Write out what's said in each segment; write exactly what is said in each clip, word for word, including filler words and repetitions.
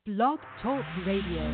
Blog Talk Radio.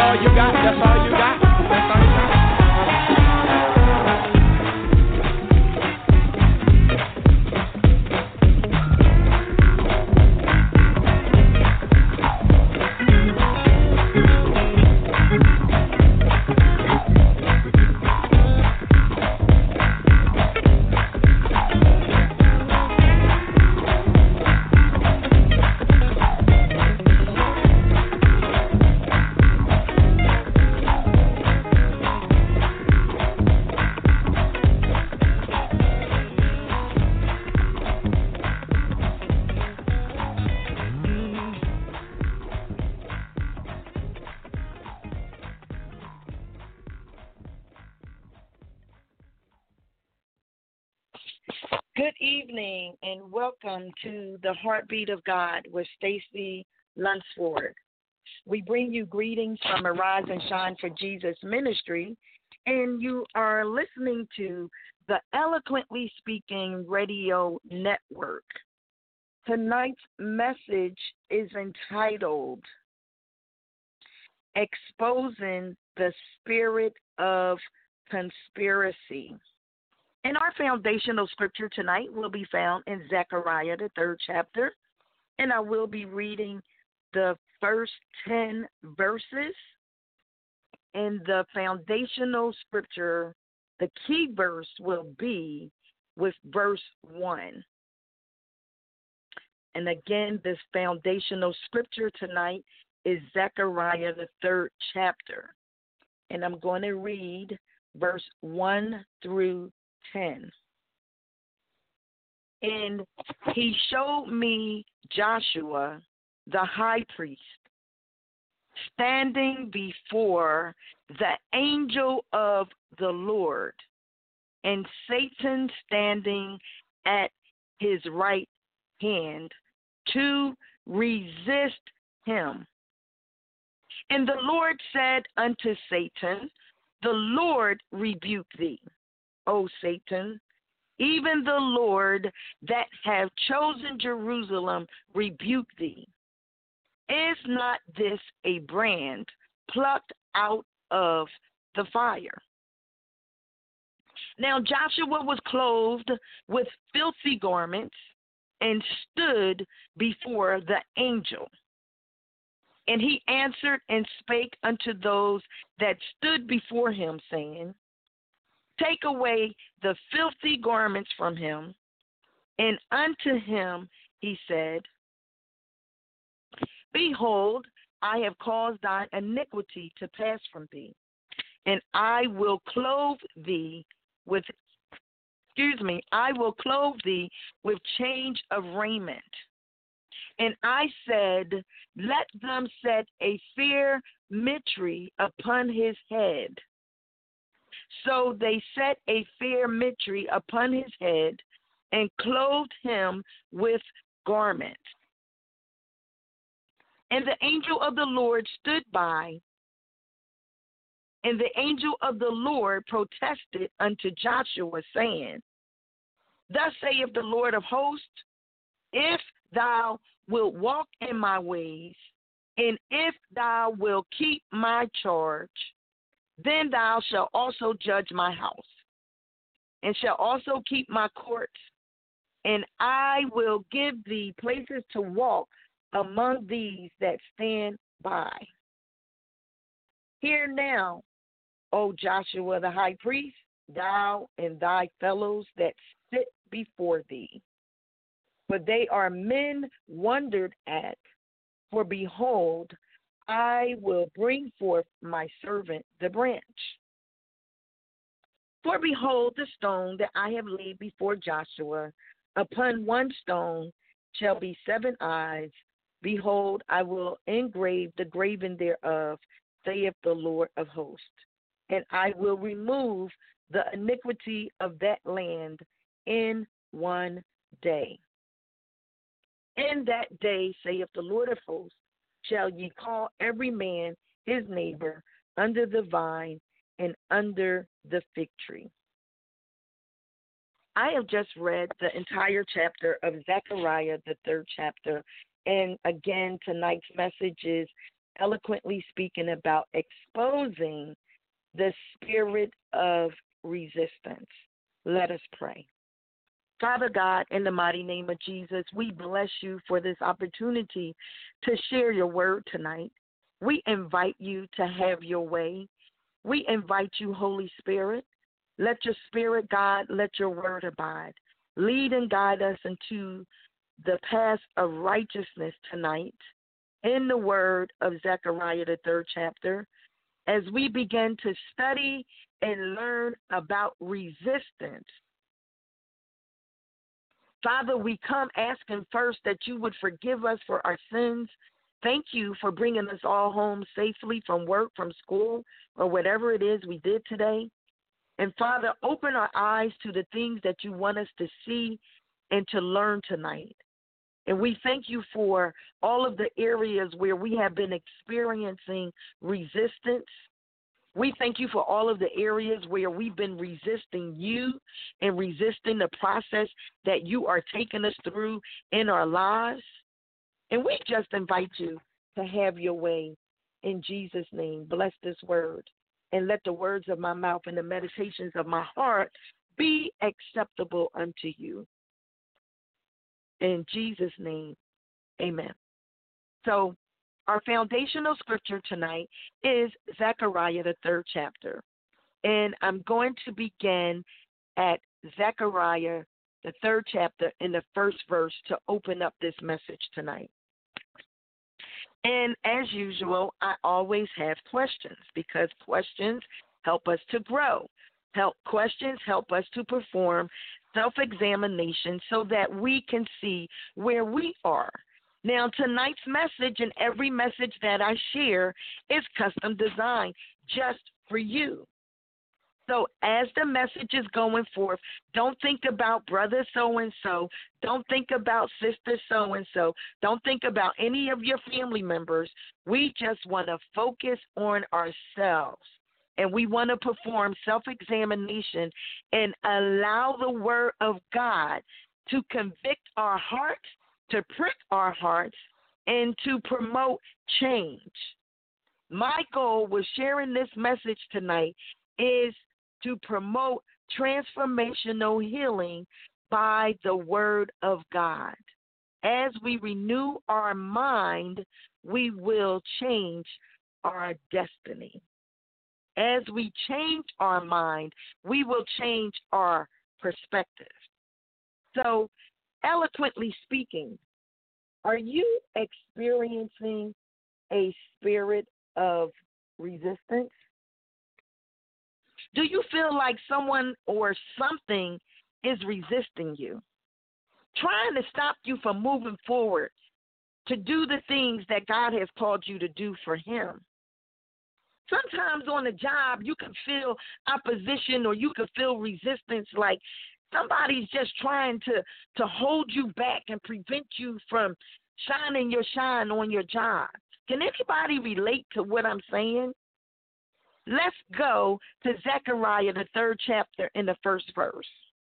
all you got? That's all you got? That's all you got? Good evening and welcome to the Heartbeat of God with Stacy Lunsford. We bring you greetings from Arise and Shine for Jesus Ministry, and you are listening to the Eloquently Speaking Radio Network. Tonight's message is entitled Exposing the Spirit of Conspiracy. And our foundational scripture tonight will be found in Zechariah, the third chapter, and I will be reading the first ten verses. And the foundational scripture, the key verse will be with verse one. And again, this foundational scripture tonight is Zechariah, the third chapter. And I'm going to read verse one through ten. And he showed me Joshua, the high priest, standing before the angel of the Lord, and Satan standing at his right hand to resist him. And the Lord said unto Satan, the Lord rebuke thee, O Satan, even the Lord that have chosen Jerusalem rebuke thee. Is not this a brand plucked out of the fire? Now Joshua was clothed with filthy garments and stood before the angel. And he answered and spake unto those that stood before him, saying, Take away the filthy garments from him. And unto him he said, Behold, I have caused thine iniquity to pass from thee, and I will clothe thee with, excuse me, I will clothe thee with change of raiment. And I said, Let them set a fair mitre upon his head. So they set a fair mitre upon his head and clothed him with garments. And the angel of the Lord stood by, and the angel of the Lord protested unto Joshua, saying, Thus saith the Lord of hosts, if thou wilt walk in my ways, and if thou wilt keep my charge, then thou shalt also judge my house, and shalt also keep my courts, and I will give thee places to walk among these that stand by. Hear now, O Joshua the high priest, thou and thy fellows that sit before thee, for they are men wondered at, for behold, I will bring forth my servant the branch. For behold, the stone that I have laid before Joshua, upon one stone shall be seven eyes. Behold, I will engrave the graven thereof, saith the Lord of hosts. And I will remove the iniquity of that land in one day. In that day, saith the Lord of hosts, shall ye call every man his neighbor under the vine and under the fig tree. I have just read the entire chapter of Zechariah, the third chapter. And again, tonight's message is eloquently speaking about exposing the spirit of resistance. Let us pray. Father God, in the mighty name of Jesus, we bless you for this opportunity to share your word tonight. We invite you to have your way. We invite you, Holy Spirit. Let your spirit, God, let your word abide. Lead and guide us into the path of righteousness tonight in the word of Zechariah, the third chapter, as we begin to study and learn about resistance. Father, we come asking first that you would forgive us for our sins. Thank you for bringing us all home safely from work, from school, or whatever it is we did today. And Father, open our eyes to the things that you want us to see and to learn tonight. And we thank you for all of the areas where we have been experiencing resistance. We thank you for all of the areas where we've been resisting you and resisting the process that you are taking us through in our lives. And we just invite you to have your way in Jesus' name. Bless this word, and let the words of my mouth and the meditations of my heart be acceptable unto you. In Jesus' name, amen. So our foundational scripture tonight is Zechariah, the third chapter. And I'm going to begin at Zechariah, the third chapter, in the first verse to open up this message tonight. And as usual, I always have questions because questions help us to grow. Help questions help us to perform self-examination so that we can see where we are. Now, tonight's message and every message that I share is custom designed just for you. So as the message is going forth, don't think about brother so-and-so. Don't think about sister so-and-so. Don't think about any of your family members. We just want to focus on ourselves. And we want to perform self-examination and allow the word of God to convict our hearts, to prick our hearts, and to promote change. My goal with sharing this message tonight is to promote transformational healing by the word of God. As we renew our mind, we will change our destiny. As we change our mind, we will change our perspective. So, eloquently speaking, are you experiencing a spirit of resistance? Do you feel like someone or something is resisting you, trying to stop you from moving forward to do the things that God has called you to do for him? Sometimes on the job, you can feel opposition or you can feel resistance, like somebody's just trying to, to hold you back and prevent you from shining your shine on your job. Can anybody relate to what I'm saying? Let's go to Zechariah, the third chapter, in the first verse.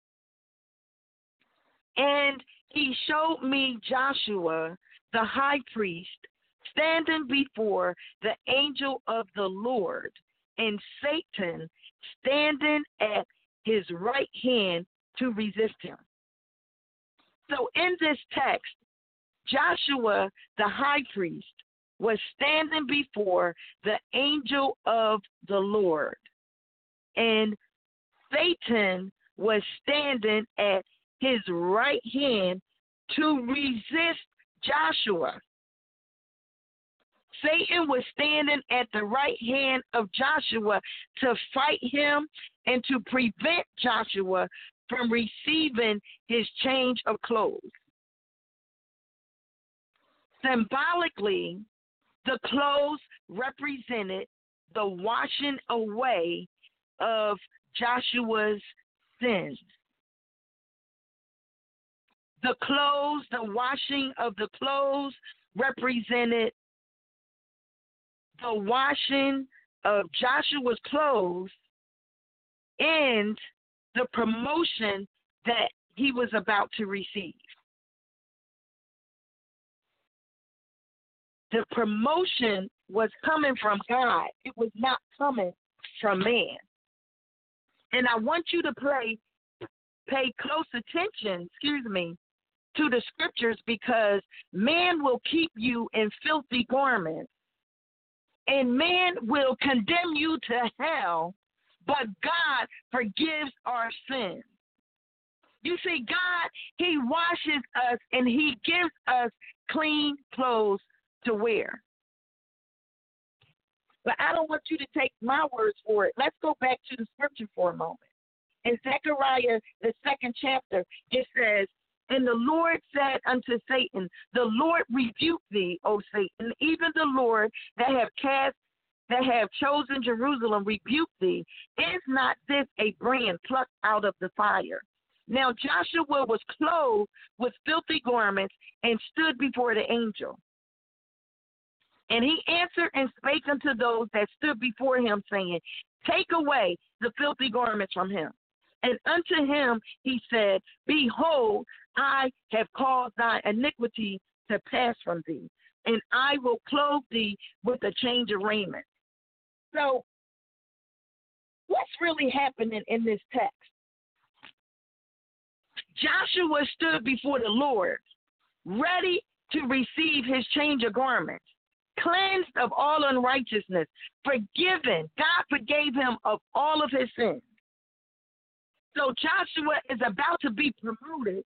And he showed me Joshua, the high priest, standing before the angel of the Lord, and Satan standing at his right hand to resist him. So in this text, Joshua, the high priest, was standing before the angel of the Lord, and Satan was standing at his right hand to resist Joshua. Satan was standing at the right hand of Joshua to fight him and to prevent Joshua from receiving his change of clothes. Symbolically, the clothes represented the washing away of Joshua's sins. The clothes, the washing of the clothes represented the washing of Joshua's clothes and the promotion that he was about to receive. the promotion was coming from God. It was not coming from man. And I want you to play, pay close attention, excuse me, to the scriptures, because man will keep you in filthy garments and man will condemn you to hell, but God forgives our sins. You see, God, he washes us and he gives us clean clothes to wear. But I don't want you to take my words for it. Let's go back to the scripture for a moment. In Zechariah, the second chapter, it says, and the Lord said unto Satan, the Lord rebuke thee, O Satan, even the Lord that have cast, that have chosen Jerusalem rebuke thee. Is not this a brand plucked out of the fire? Now Joshua was clothed with filthy garments and stood before the angel. And he answered and spake unto those that stood before him, saying, take away the filthy garments from him. And unto him he said, behold, I have caused thy iniquity to pass from thee, and I will clothe thee with a change of raiment. So, what's really happening in this text? Joshua stood before the Lord, ready to receive his change of garments, cleansed of all unrighteousness, forgiven. God forgave him of all of his sins. So Joshua is about to be promoted.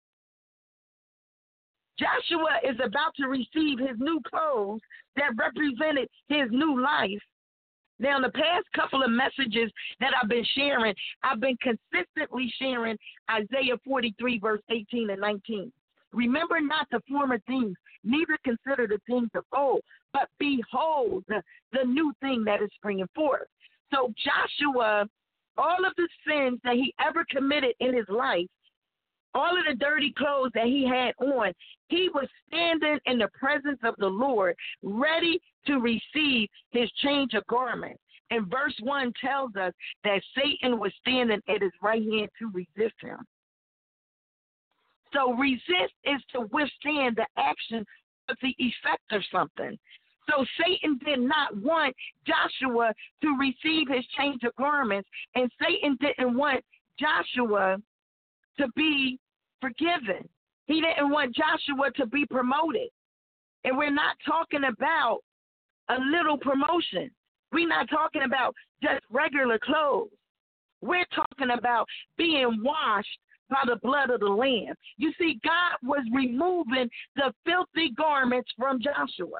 Joshua is about to receive his new clothes that represented his new life. Now, in the past couple of messages that I've been sharing, I've been consistently sharing Isaiah forty-three, verse eighteen and nineteen. Remember not the former things, neither consider the things of old, but behold the, the new thing that is springing forth. So Joshua, all of the sins that he ever committed in his life, all of the dirty clothes that he had on, he was standing in the presence of the Lord, ready to receive his change of garment. And verse one tells us that Satan was standing at his right hand to resist him. So resist is to withstand the action of the effect of something. So Satan did not want Joshua to receive his change of garments, and Satan didn't want Joshua to be forgiven. He didn't want Joshua to be promoted. And we're not talking about a little promotion. We're not talking about just regular clothes. We're talking about being washed by the blood of the Lamb. You see, God was removing the filthy garments from Joshua.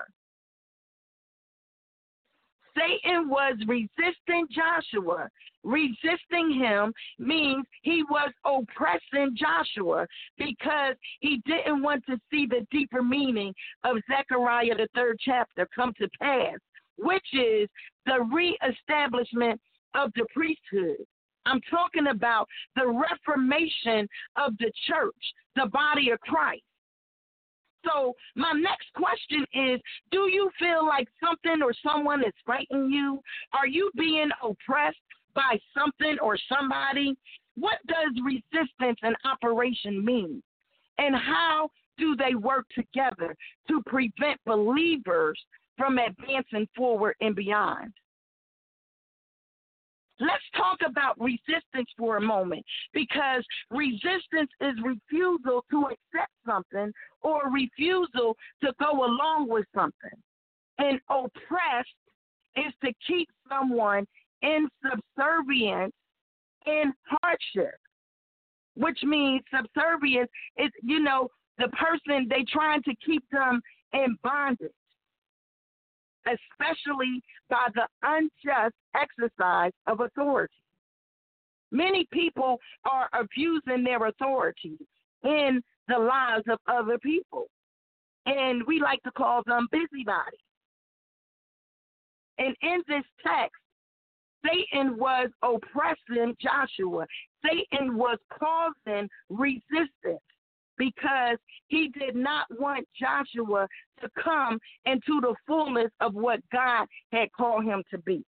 Satan was resisting Joshua. Resisting him means he was oppressing Joshua because he didn't want to see the deeper meaning of Zechariah, the third chapter, come to pass, which is the reestablishment of the priesthood. I'm talking about the reformation of the church, the body of Christ. So my next question is, do you feel like something or someone is fighting you? Are you being oppressed by something or somebody? What does resistance and operation mean? And how do they work together to prevent believers from advancing forward and beyond? Let's talk about resistance for a moment, because resistance is refusal to accept something or refusal to go along with something. And oppressed is to keep someone in subservience and hardship, which means subservience is, you know, the person, they trying to keep them in bondage, especially by the unjust exercise of authority. Many people are abusing their authority in the lives of other people, and we like to call them busybodies. And in this text, Satan was oppressing Joshua. Satan was causing resistance because he did not want Joshua to come into the fullness of what God had called him to be.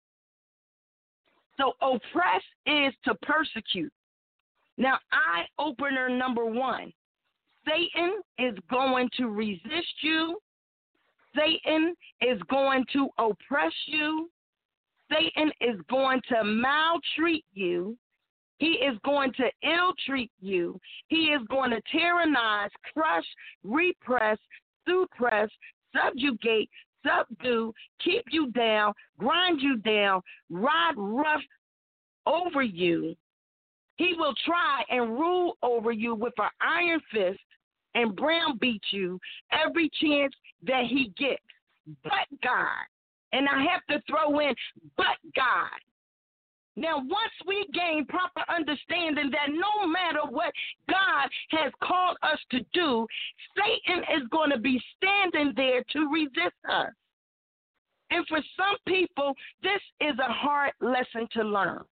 So oppress is to persecute. Now, eye opener number one, Satan is going to resist you Satan is going to oppress you. Satan is going to maltreat you. He is going to ill-treat you. He is going to tyrannize, crush, repress, suppress, subjugate, subdue, keep you down, grind you down, ride rough over you. He will try and rule over you with an iron fist and browbeat you every chance that he gets. But God. And I have to throw in, but God. Now, once we gain proper understanding that no matter what God has called us to do, Satan is going to be standing there to resist us. And for some people, this is a hard lesson to learn.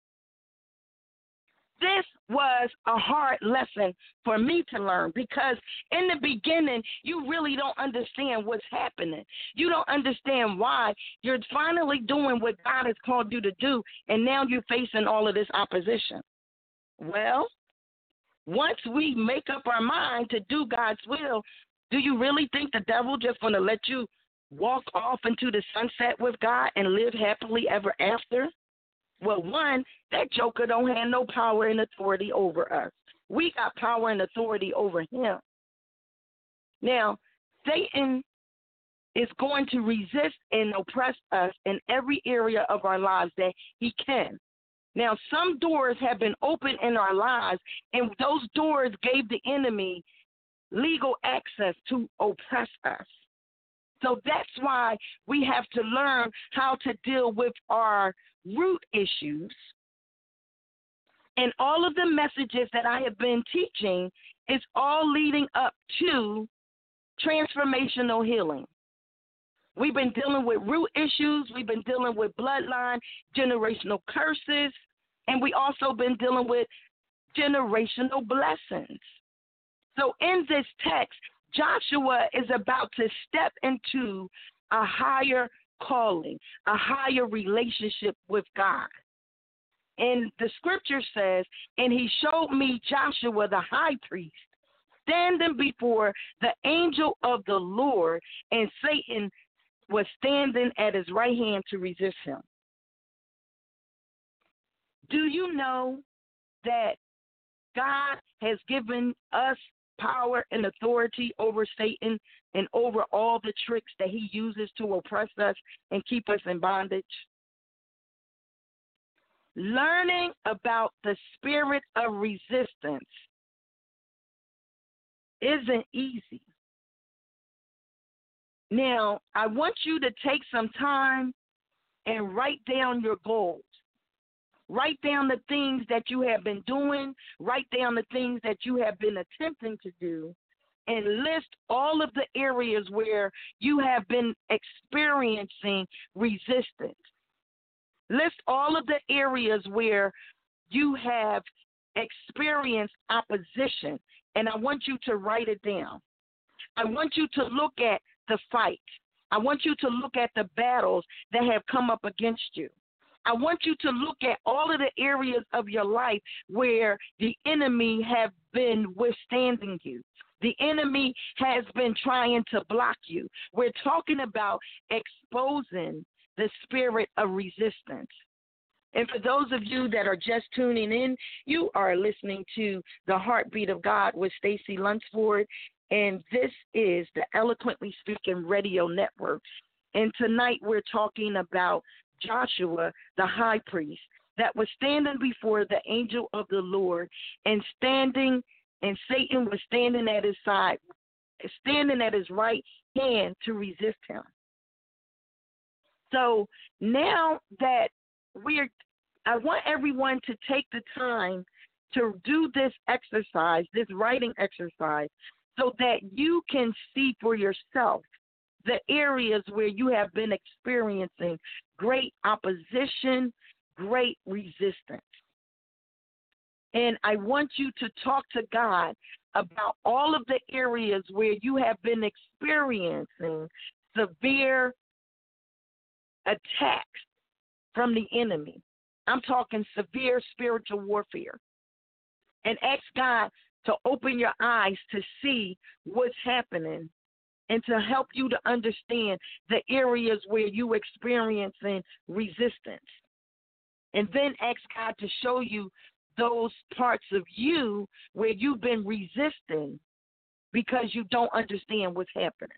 This was a hard lesson for me to learn because in the beginning, you really don't understand what's happening. You don't understand why you're finally doing what God has called you to do, and now you're facing all of this opposition. Well, once we make up our mind to do God's will, do you really think the devil just going to let you walk off into the sunset with God and live happily ever after? Well, one, that joker don't have no power and authority over us. We got power and authority over him. Now, Satan is going to resist and oppress us in every area of our lives that he can. Now, some doors have been opened in our lives, and those doors gave the enemy legal access to oppress us. So that's why we have to learn how to deal with our root issues. And all of the messages that I have been teaching is all leading up to transformational healing. We've been dealing with root issues. We've been dealing with bloodline, generational curses, and we also been dealing with generational blessings. So in this text, Joshua is about to step into a higher calling, a higher relationship with God. And the scripture says, and he showed me Joshua the high priest standing before the angel of the Lord, and Satan was standing at his right hand to resist him. Do you know that God has given us power and authority over Satan and over all the tricks that he uses to oppress us and keep us in bondage? Learning about the spirit of resistance isn't easy. Now, I want you to take some time and write down your goals. Write down the things that you have been doing. Write down the things that you have been attempting to do. And list all of the areas where you have been experiencing resistance. List all of the areas where you have experienced opposition. And I want you to write it down. I want you to look at the fight. I want you to look at the battles that have come up against you. I want you to look at all of the areas of your life where the enemy have been withstanding you. The enemy has been trying to block you. We're talking about exposing the spirit of resistance. And for those of you that are just tuning in, you are listening to The Heartbeat of God with Stacey Lunsford, and this is the Eloquently Speaking Radio Network. And tonight we're talking about Joshua, the high priest, that was standing before the angel of the Lord and standing, and Satan was standing at his side, standing at his right hand to resist him. So now that we're, I want everyone to take the time to do this exercise, this writing exercise, so that you can see for yourself the areas where you have been experiencing great opposition, great resistance. And I want you to talk to God about all of the areas where you have been experiencing severe attacks from the enemy. I'm talking severe spiritual warfare. And ask God to open your eyes to see what's happening and to help you to understand the areas where you experiencing resistance. And then ask God to show you those parts of you where you've been resisting because you don't understand what's happening.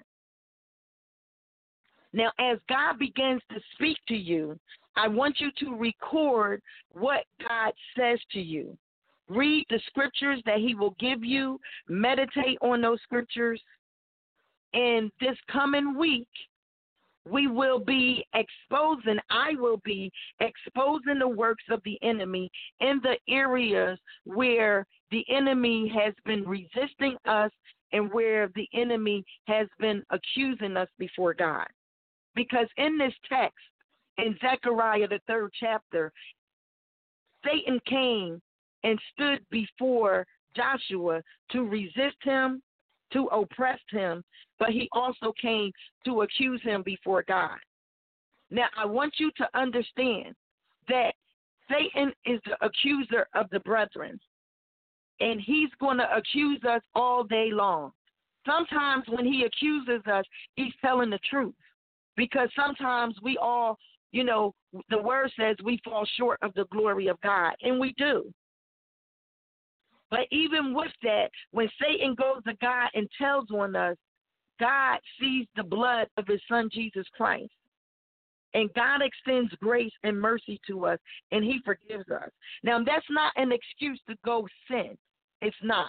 Now, as God begins to speak to you, I want you to record what God says to you. Read the scriptures that he will give you. Meditate on those scriptures. And this coming week, we will be exposing, I will be exposing the works of the enemy in the areas where the enemy has been resisting us and where the enemy has been accusing us before God. Because in this text, in Zechariah, the third chapter, Satan came and stood before Joshua to resist him, to oppress him, but he also came to accuse him before God. Now, I want you to understand that Satan is the accuser of the brethren, and he's going to accuse us all day long. Sometimes when he accuses us, he's telling the truth, because sometimes we all, you know, the word says we fall short of the glory of God, and we do. But even with that, when Satan goes to God and tells on us, God sees the blood of his son, Jesus Christ. And God extends grace and mercy to us, and he forgives us. Now, that's not an excuse to go sin. It's not.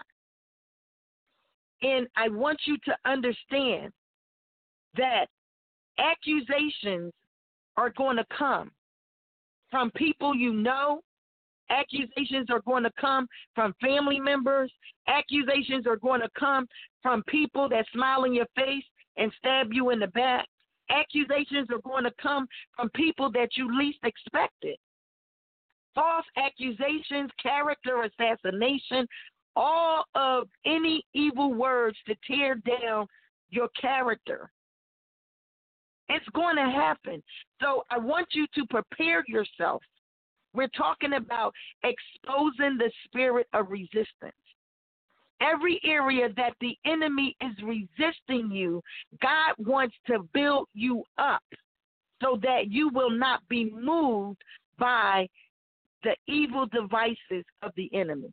And I want you to understand that accusations are going to come from people you know. Accusations are going to come from family members. Accusations are going to come from people that smile in your face and stab you in the back. Accusations are going to come from people that you least expected. False accusations, character assassination, all of any evil words to tear down your character. It's going to happen. So I want you to prepare yourself. We're talking about exposing the spirit of resistance. Every area that the enemy is resisting you, God wants to build you up so that you will not be moved by the evil devices of the enemy.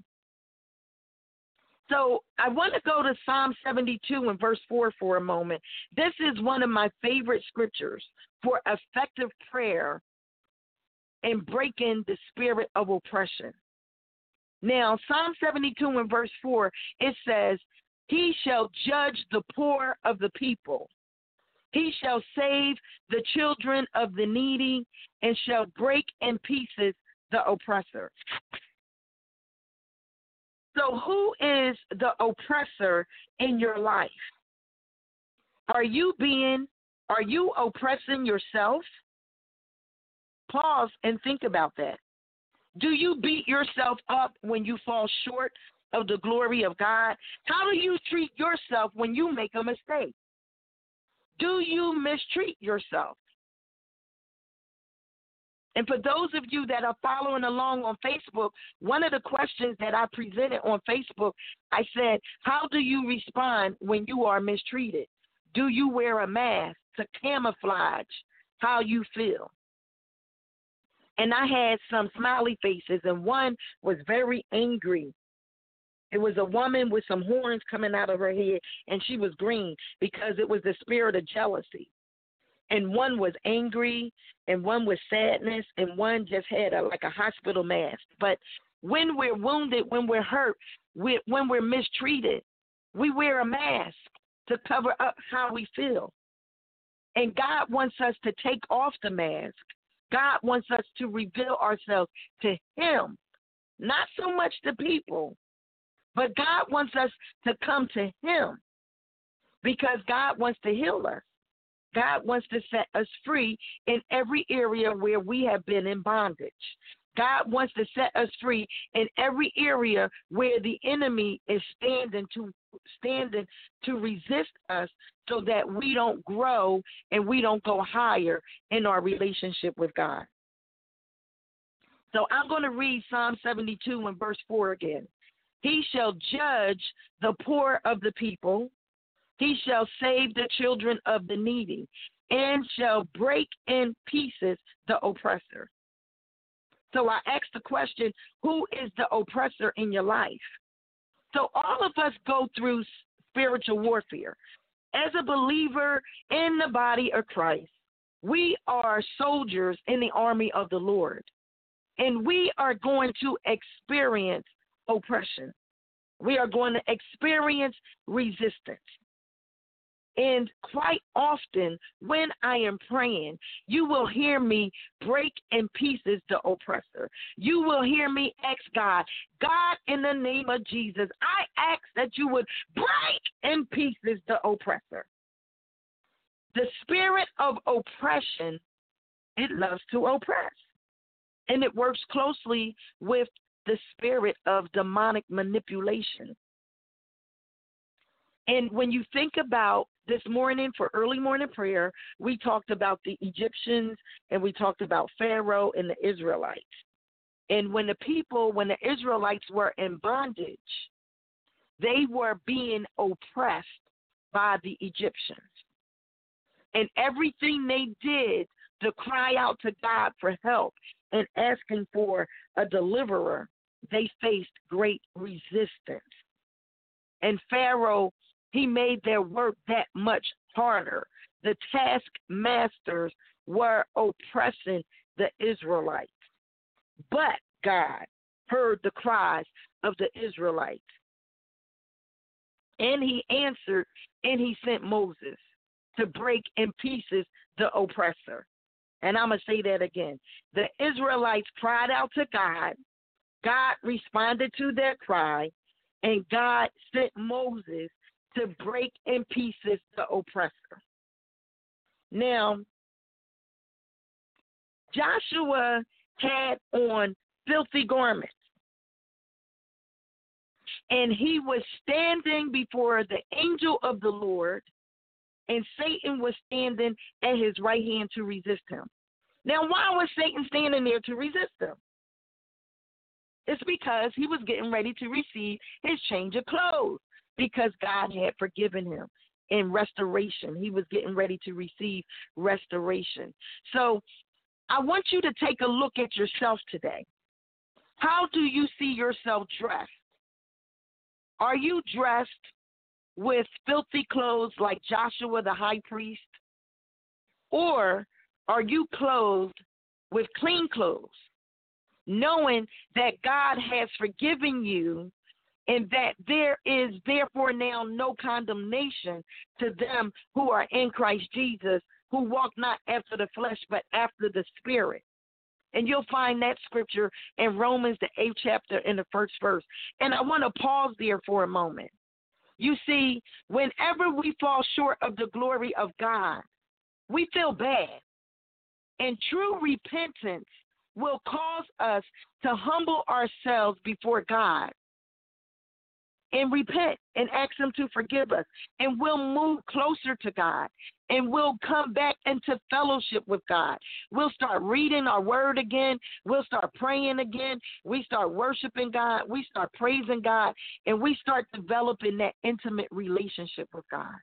So I want to go to Psalm seventy-two and verse four for a moment. This is one of my favorite scriptures for effective prayer and breaking the spirit of oppression. Now, Psalm seventy-two and verse four, it says, he shall judge the poor of the people. He shall save the children of the needy and shall break in pieces the oppressor. So who is the oppressor in your life? Are you being, are you oppressing yourself? Pause and think about that. Do you beat yourself up when you fall short of the glory of God? How do you treat yourself when you make a mistake? Do you mistreat yourself? And for those of you that are following along on Facebook, one of the questions that I presented on Facebook, I said, how do you respond when you are mistreated? Do you wear a mask to camouflage how you feel? And I had some smiley faces, and one was very angry. It was a woman with some horns coming out of her head, and she was green because it was the spirit of jealousy. And one was angry, and one was sadness, and one just had a, like a hospital mask. But when we're wounded, when we're hurt, we, when we're mistreated, we wear a mask to cover up how we feel. And God wants us to take off the mask. God wants us to reveal ourselves to him, not so much to people, but God wants us to come to him because God wants to heal us. God wants to set us free in every area where we have been in bondage. God wants to set us free in every area where the enemy is standing to standing to resist us so that we don't grow and we don't go higher in our relationship with God. So I'm going to read Psalm seventy-two and verse four again. He shall judge the poor of the people. He shall save the children of the needy and shall break in pieces the oppressor. So I asked the question, who is the oppressor in your life? So all of us go through spiritual warfare. As a believer in the body of Christ, we are soldiers in the army of the Lord, and we are going to experience oppression. We are going to experience resistance. And quite often when I am praying, you will hear me break in pieces the oppressor. You will hear me ask God, God, in the name of Jesus, I ask that you would break in pieces the oppressor. The spirit of oppression, it loves to oppress. And it works closely with the spirit of demonic manipulation. And when you think about this morning for early morning prayer, we talked about the Egyptians and we talked about Pharaoh and the Israelites. And when the people, when the Israelites were in bondage, they were being oppressed by the Egyptians. And everything they did to cry out to God for help and asking for a deliverer, they faced great resistance. And Pharaoh, he made their work that much harder. The taskmasters were oppressing the Israelites. But God heard the cries of the Israelites. And he answered, and he sent Moses to break in pieces the oppressor. And I'm going to say that again. The Israelites cried out to God. God responded to their cry, and God sent Moses to break in pieces the oppressor. Now, Joshua had on filthy garments, and he was standing before the angel of the Lord, and Satan was standing at his right hand to resist him. Now, why was Satan standing there to resist him? It's because he was getting ready to receive his change of clothes, because God had forgiven him in restoration. He was getting ready to receive restoration. So I want you to take a look at yourself today. How do you see yourself dressed? Are you dressed with filthy clothes like Joshua the high priest? Or are you clothed with clean clothes, knowing that God has forgiven you and that there is therefore now no condemnation to them who are in Christ Jesus, who walk not after the flesh but after the Spirit? And you'll find that scripture in Romans, the eighth chapter, in the first verse. And I want to pause there for a moment. You see, whenever we fall short of the glory of God, we feel bad. And true repentance will cause us to humble ourselves before God and repent and ask him to forgive us. And we'll move closer to God, and we'll come back into fellowship with God. We'll start reading our word again. We'll start praying again. We start worshiping God. We start praising God, and we start developing that intimate relationship with God.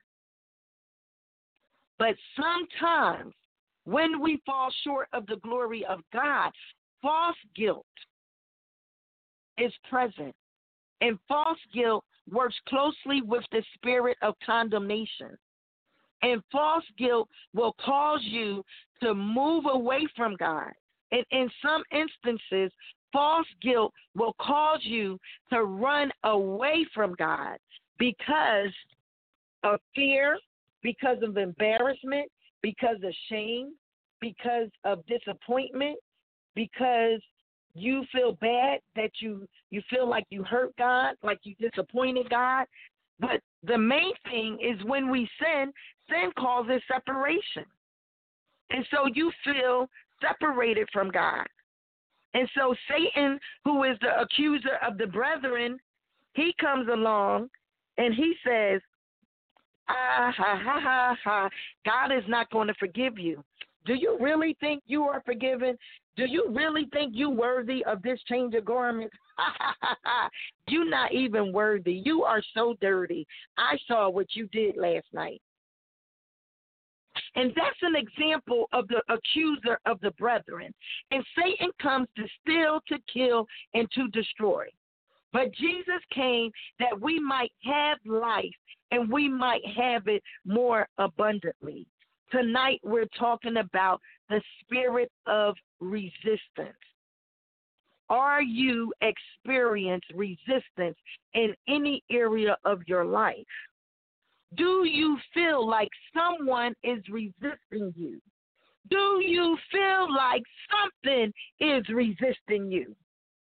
But sometimes when we fall short of the glory of God, false guilt is present. And false guilt works closely with the spirit of condemnation. And false guilt will cause you to move away from God. And in some instances, false guilt will cause you to run away from God because of fear, because of embarrassment, because of shame, because of disappointment, because you feel bad that you, you feel like you hurt God, like you disappointed God. But the main thing is when we sin, sin causes separation. And so you feel separated from God. And so Satan, who is the accuser of the brethren, he comes along and he says, ah, ha, ha, ha, ha, God is not going to forgive you. Do you really think you are forgiven? Do you really think you worthy of this change of garments? You're not even worthy. You are so dirty. I saw what you did last night. And that's an example of the accuser of the brethren. And Satan comes to steal, to kill, and to destroy. But Jesus came that we might have life and we might have it more abundantly. Tonight we're talking about the spirit of resistance. Are you experiencing resistance in any area of your life? Do you feel like someone is resisting you? Do you feel like something is resisting you?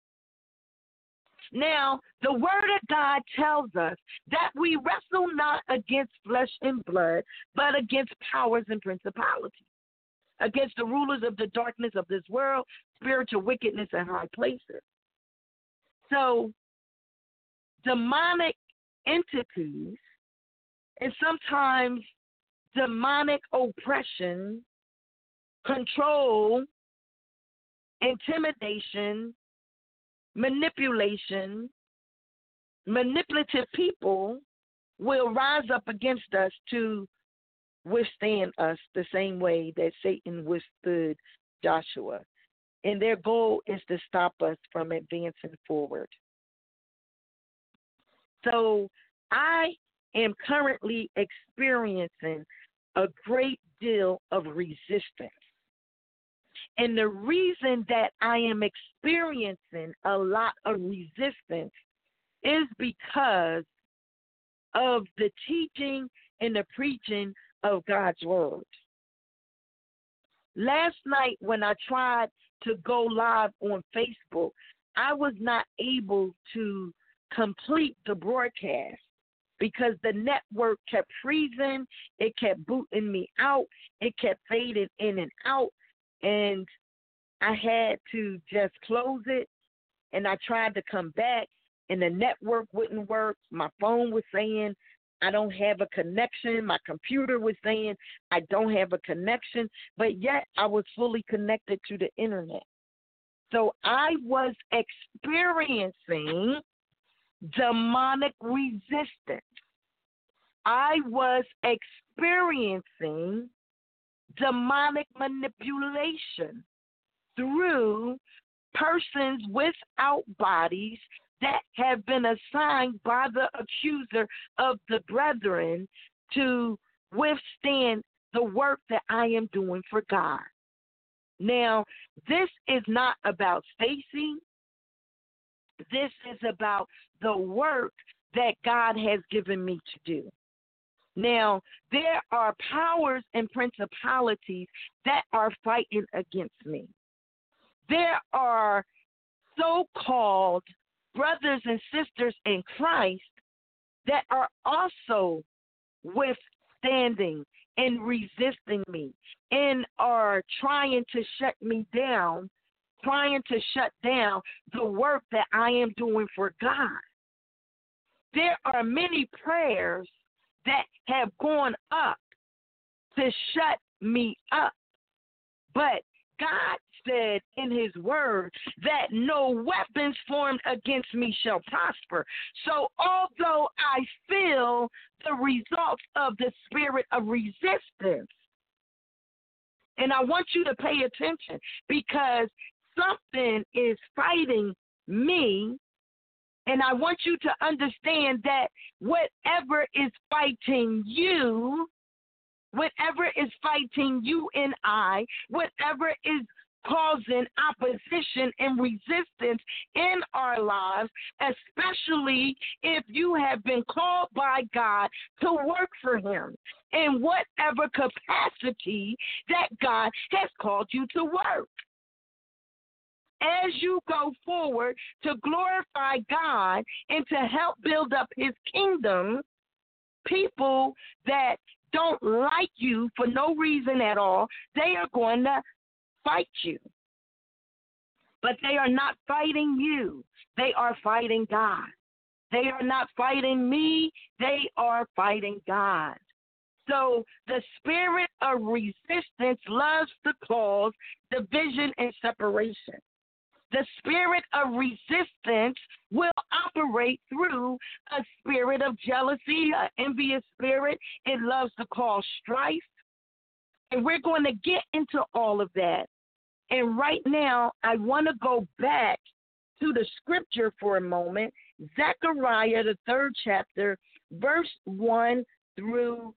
Now, the Word of God tells us that we wrestle not against flesh and blood, but against powers and principalities, against the rulers of the darkness of this world, spiritual wickedness in high places. So, demonic entities and sometimes demonic oppression, control, intimidation, manipulation, manipulative people will rise up against us to withstand us the same way that Satan withstood Joshua. And their goal is to stop us from advancing forward. So I am currently experiencing a great deal of resistance. And the reason that I am experiencing a lot of resistance is because of the teaching and the preaching of God's word. Last night when I tried to go live on Facebook, I was not able to complete the broadcast because the network kept freezing, it kept booting me out, it kept fading in and out, and I had to just close it, and I tried to come back, and the network wouldn't work. My phone was saying I don't have a connection. My computer was saying I don't have a connection, but yet I was fully connected to the internet. So I was experiencing demonic resistance. I was experiencing demonic manipulation through persons without bodies that have been assigned by the accuser of the brethren to withstand the work that I am doing for God. Now, this is not about Stacy. This is about the work that God has given me to do. Now, there are powers and principalities that are fighting against me. There are so-called brothers and sisters in Christ that are also withstanding and resisting me and are trying to shut me down, trying to shut down the work that I am doing for God. There are many prayers that have gone up to shut me up, but God said in his word that no weapons formed against me shall prosper. So although I feel the results of the spirit of resistance, and I want you to pay attention because something is fighting me, and I want you to understand that whatever is fighting you, whatever is fighting you and I, whatever is causing opposition and resistance in our lives, especially if you have been called by God to work for him in whatever capacity that God has called you to work. As you go forward to glorify God and to help build up his kingdom, people that don't like you for no reason at all, they are going to fight you. But they are not fighting you. They are fighting God. They are not fighting me. They are fighting God. So the spirit of resistance loves to cause division and separation. The spirit of resistance will operate through a spirit of jealousy, an envious spirit. It loves to cause strife. And we're going to get into all of that. And right now, I want to go back to the scripture for a moment. Zechariah, the third chapter, verse one through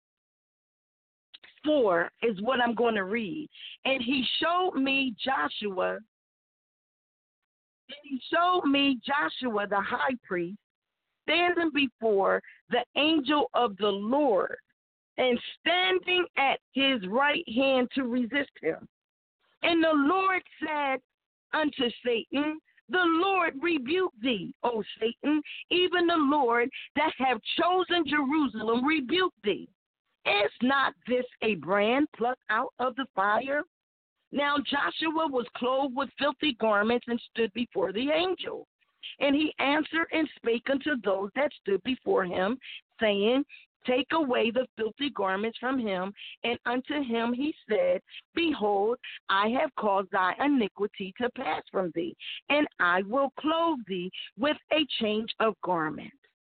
four is what I'm going to read. And he showed me Joshua. And he showed me Joshua, the high priest, standing before the angel of the Lord and standing at his right hand to resist him. And the Lord said unto Satan, the Lord rebuke thee, O Satan, even the Lord that have chosen Jerusalem rebuke thee. Is not this a brand plucked out of the fire? Now Joshua was clothed with filthy garments and stood before the angel. And he answered and spake unto those that stood before him, saying, take away the filthy garments from him. And unto him he said, behold, I have caused thy iniquity to pass from thee, and I will clothe thee with a change of garment.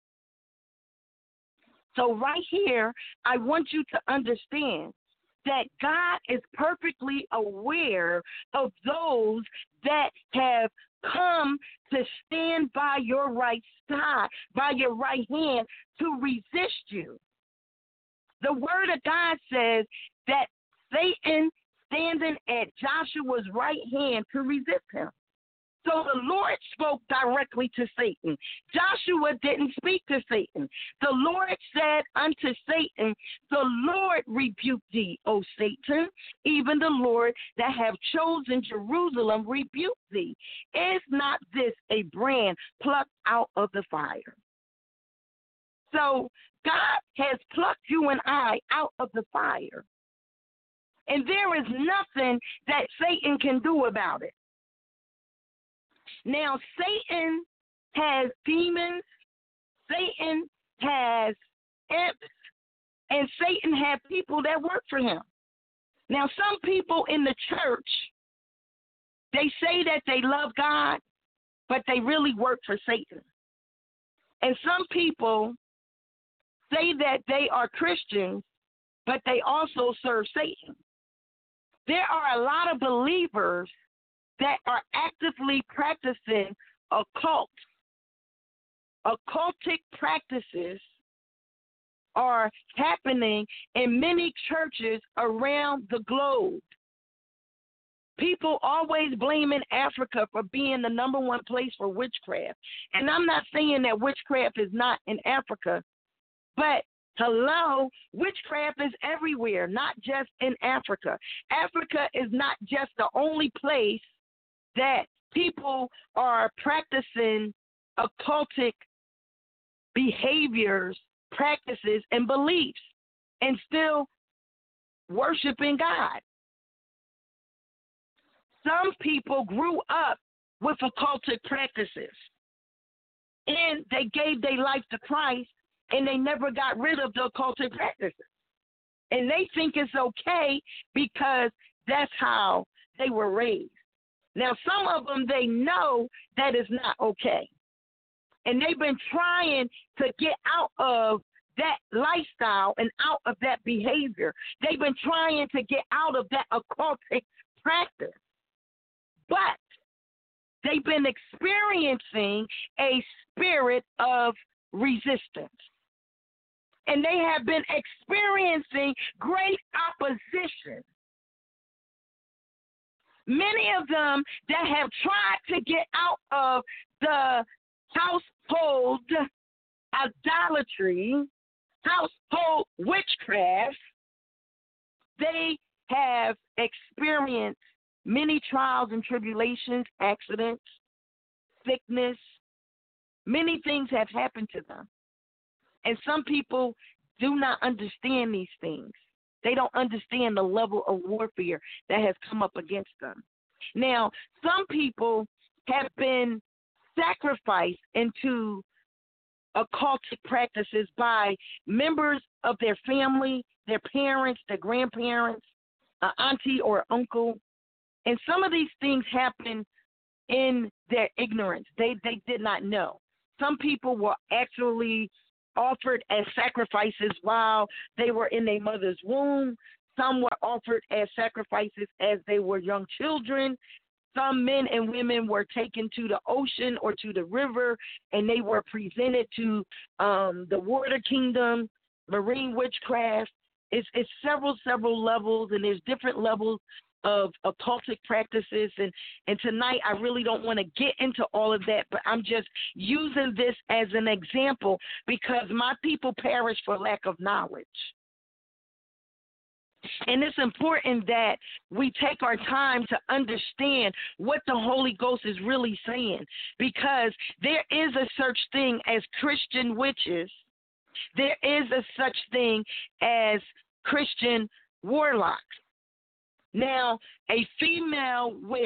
So right here, I want you to understand that God is perfectly aware of those that have come to stand by your right side, by your right hand, to resist you. The word of God says that Satan standing at Joshua's right hand to resist him. So the Lord spoke directly to Satan. Joshua didn't speak to Satan. The Lord said unto Satan, the Lord rebuke thee, O Satan, even the Lord that have chosen Jerusalem rebuke thee. Is not this a brand plucked out of the fire? So God has plucked you and I out of the fire. And there is nothing that Satan can do about it. Now, Satan has demons, Satan has imps, and Satan has people that work for him. Now, some people in the church, they say that they love God, but they really work for Satan. And some people say that they are Christians, but they also serve Satan. There are a lot of believers that are actively practicing occult. Occultic practices are happening in many churches around the globe. People always blaming Africa for being the number one place for witchcraft. And I'm not saying that witchcraft is not in Africa, but hello, witchcraft is everywhere, not just in Africa. Africa is not just the only place that people are practicing occultic behaviors, practices, and beliefs, and still worshiping God. Some people grew up with occultic practices, and they gave their life to Christ, and they never got rid of the occultic practices. And they think it's okay because that's how they were raised. Now, some of them, they know that is not okay. And they've been trying to get out of that lifestyle and out of that behavior. They've been trying to get out of that occultic practice. But they've been experiencing a spirit of resistance. And they have been experiencing great opposition. Many of them that have tried to get out of the household idolatry, household witchcraft, they have experienced many trials and tribulations, accidents, sickness. Many things have happened to them. And some people do not understand these things. They don't understand the level of warfare that has come up against them. Now, some people have been sacrificed into occultic practices by members of their family, their parents, their grandparents, an auntie or uncle. And some of these things happen in their ignorance. They they did not know. Some people were actually offered as sacrifices while they were in their mother's womb. Some were offered as sacrifices as they were young children. Some men and women were taken to the ocean or to the river, and they were presented to um, the water kingdom, marine witchcraft. It's, it's several, several levels, and there's different levels of occultic practices. And, and tonight I really don't want to get into all of that, but I'm just using this as an example because my people perish for lack of knowledge. And it's important that we take our time to understand what the Holy Ghost is really saying, because there is a such thing as Christian witches. There is a such thing as Christian warlocks. Now, a female witch,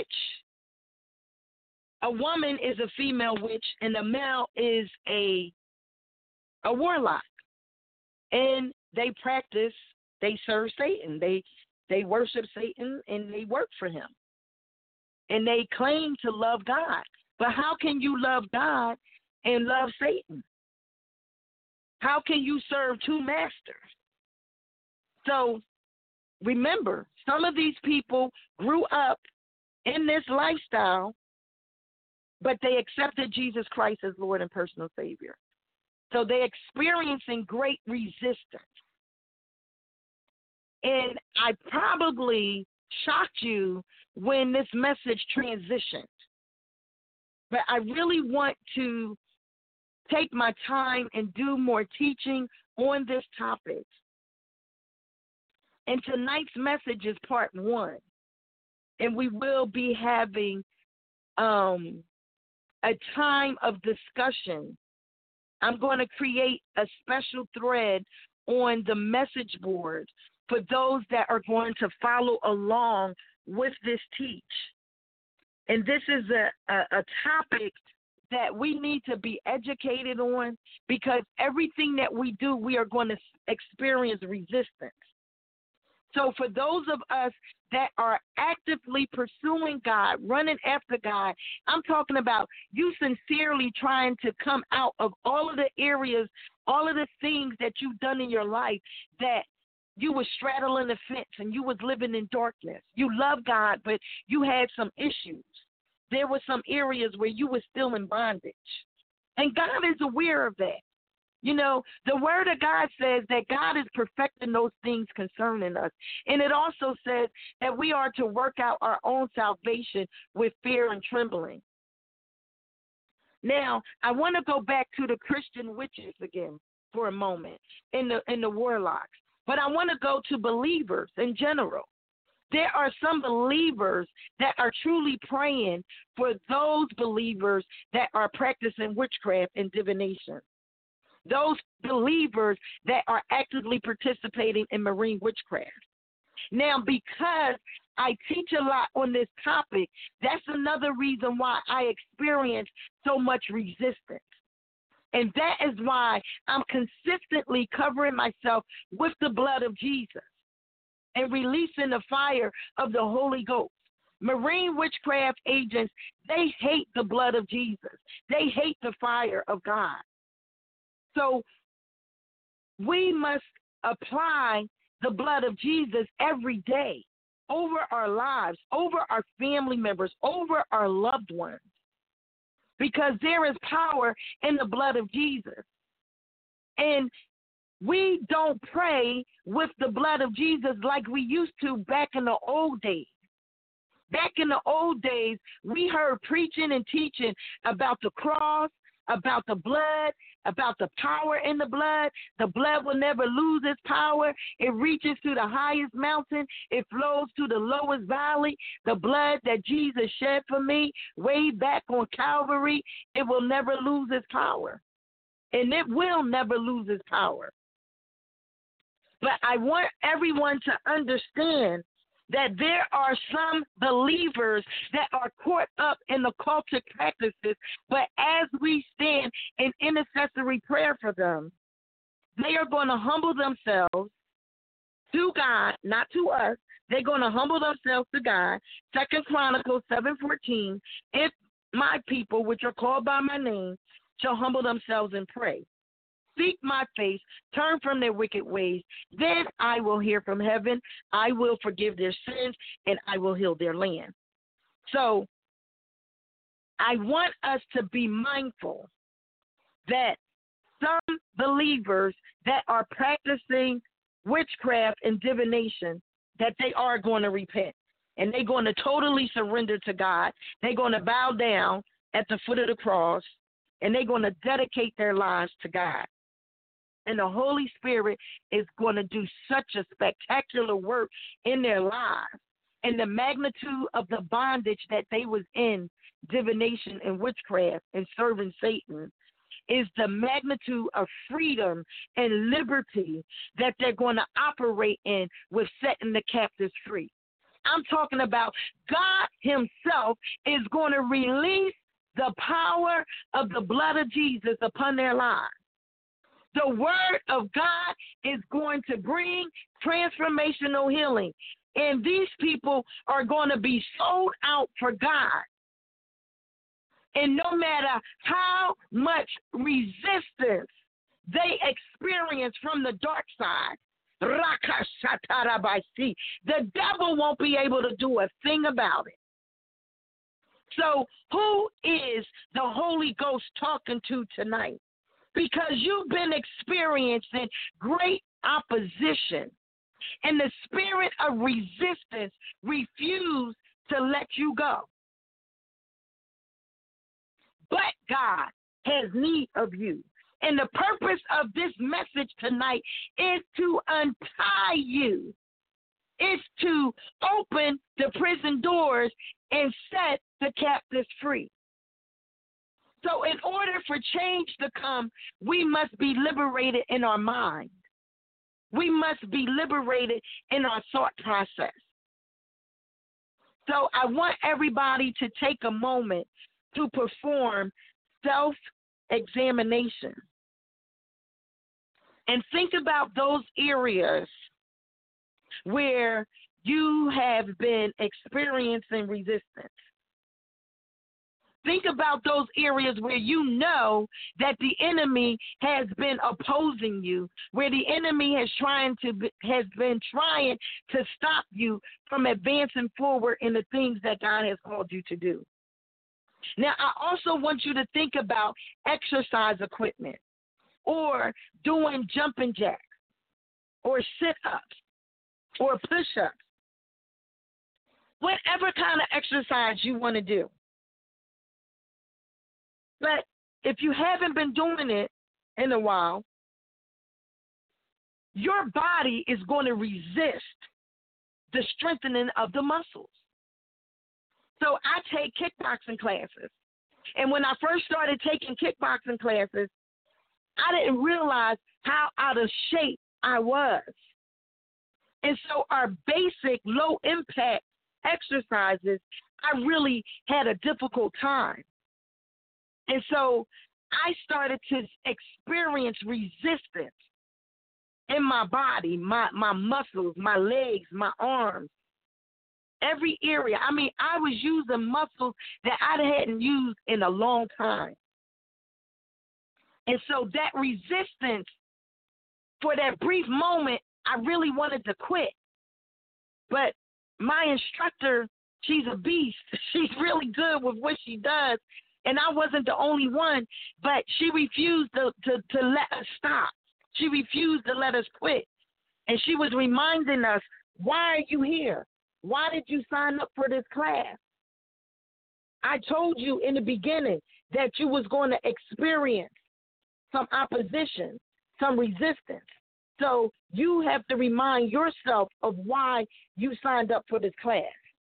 a woman is a female witch, and a male is a a warlock. And they practice, they serve Satan. They they worship Satan and they work for him. And they claim to love God. But how can you love God and love Satan? How can you serve two masters? So remember, some of these people grew up in this lifestyle, but they accepted Jesus Christ as Lord and personal Savior. So they're experiencing great resistance. And I probably shocked you when this message transitioned. But I really want to take my time and do more teaching on this topic. And tonight's message is part one. And we will be having um, a time of discussion. I'm going to create a special thread on the message board for those that are going to follow along with this teach. And this is a, a, a topic that we need to be educated on, because everything that we do, we are going to experience resistance. So for those of us that are actively pursuing God, running after God, I'm talking about you sincerely trying to come out of all of the areas, all of the things that you've done in your life that you were straddling the fence and you was living in darkness. You love God, but you had some issues. There were some areas where you were still in bondage. And God is aware of that. You know, the word of God says that God is perfecting those things concerning us. And it also says that we are to work out our own salvation with fear and trembling. Now, I want to go back to the Christian witches again for a moment, in the in the warlocks. But I want to go to believers in general. There are some believers that are truly praying for those believers that are practicing witchcraft and divination. Those believers that are actively participating in marine witchcraft. Now, because I teach a lot on this topic, that's another reason why I experience so much resistance. And that is why I'm consistently covering myself with the blood of Jesus and releasing the fire of the Holy Ghost. Marine witchcraft agents, they hate the blood of Jesus. They hate the fire of God. So we must apply the blood of Jesus every day over our lives, over our family members, over our loved ones, because there is power in the blood of Jesus. And we don't pray with the blood of Jesus like we used to back in the old days. Back in the old days, we heard preaching and teaching about the cross, about the blood, about the power in the blood. The blood will never lose its power. It reaches to the highest mountain. It flows to the lowest valley. The blood that Jesus shed for me way back on Calvary, it will never lose its power. And it will never lose its power. But I want everyone to understand that there are some believers that are caught up in the cultic practices, but as we stand in intercessory prayer for them, they are going to humble themselves to God, not to us. They're going to humble themselves to God. Second Chronicles seven fourteen, if my people, which are called by my name, shall humble themselves and pray, seek my face, turn from their wicked ways, then I will hear from heaven, I will forgive their sins, and I will heal their land. So I want us to be mindful that some believers that are practicing witchcraft and divination, that they are going to repent, and they're going to totally surrender to God. They're going to bow down at the foot of the cross, and they're going to dedicate their lives to God. And the Holy Spirit is going to do such a spectacular work in their lives. And the magnitude of the bondage that they was in, divination and witchcraft and serving Satan, is the magnitude of freedom and liberty that they're going to operate in with setting the captives free. I'm talking about God himself is going to release the power of the blood of Jesus upon their lives. The word of God is going to bring transformational healing. And these people are going to be sold out for God. And no matter how much resistance they experience from the dark side, the devil won't be able to do a thing about it. So who is the Holy Ghost talking to tonight? Because you've been experiencing great opposition, and the spirit of resistance refused to let you go. But God has need of you. And the purpose of this message tonight is to untie you. It's to open the prison doors and set the captives free. So in order for change to come, we must be liberated in our mind. We must be liberated in our thought process. So I want everybody to take a moment to perform self-examination and think about those areas where you have been experiencing resistance. Think about those areas where you know that the enemy has been opposing you, where the enemy has trying to has been trying to stop you from advancing forward in the things that God has called you to do. Now, I also want you to think about exercise equipment, or doing jumping jacks, or sit-ups, or push-ups, whatever kind of exercise you want to do. But if you haven't been doing it in a while, your body is going to resist the strengthening of the muscles. So I take kickboxing classes. And when I first started taking kickboxing classes, I didn't realize how out of shape I was. And so our basic low impact exercises, I really had a difficult time. And so I started to experience resistance in my body, my, my muscles, my legs, my arms, every area. I mean, I was using muscles that I hadn't used in a long time. And so that resistance, for that brief moment, I really wanted to quit. But my instructor, she's a beast. She's really good with what she does. And I wasn't the only one, but she refused to, to, to let us stop. She refused to let us quit. And she was reminding us, why are you here? Why did you sign up for this class? I told you in the beginning that you was going to experience some opposition, some resistance. So you have to remind yourself of why you signed up for this class.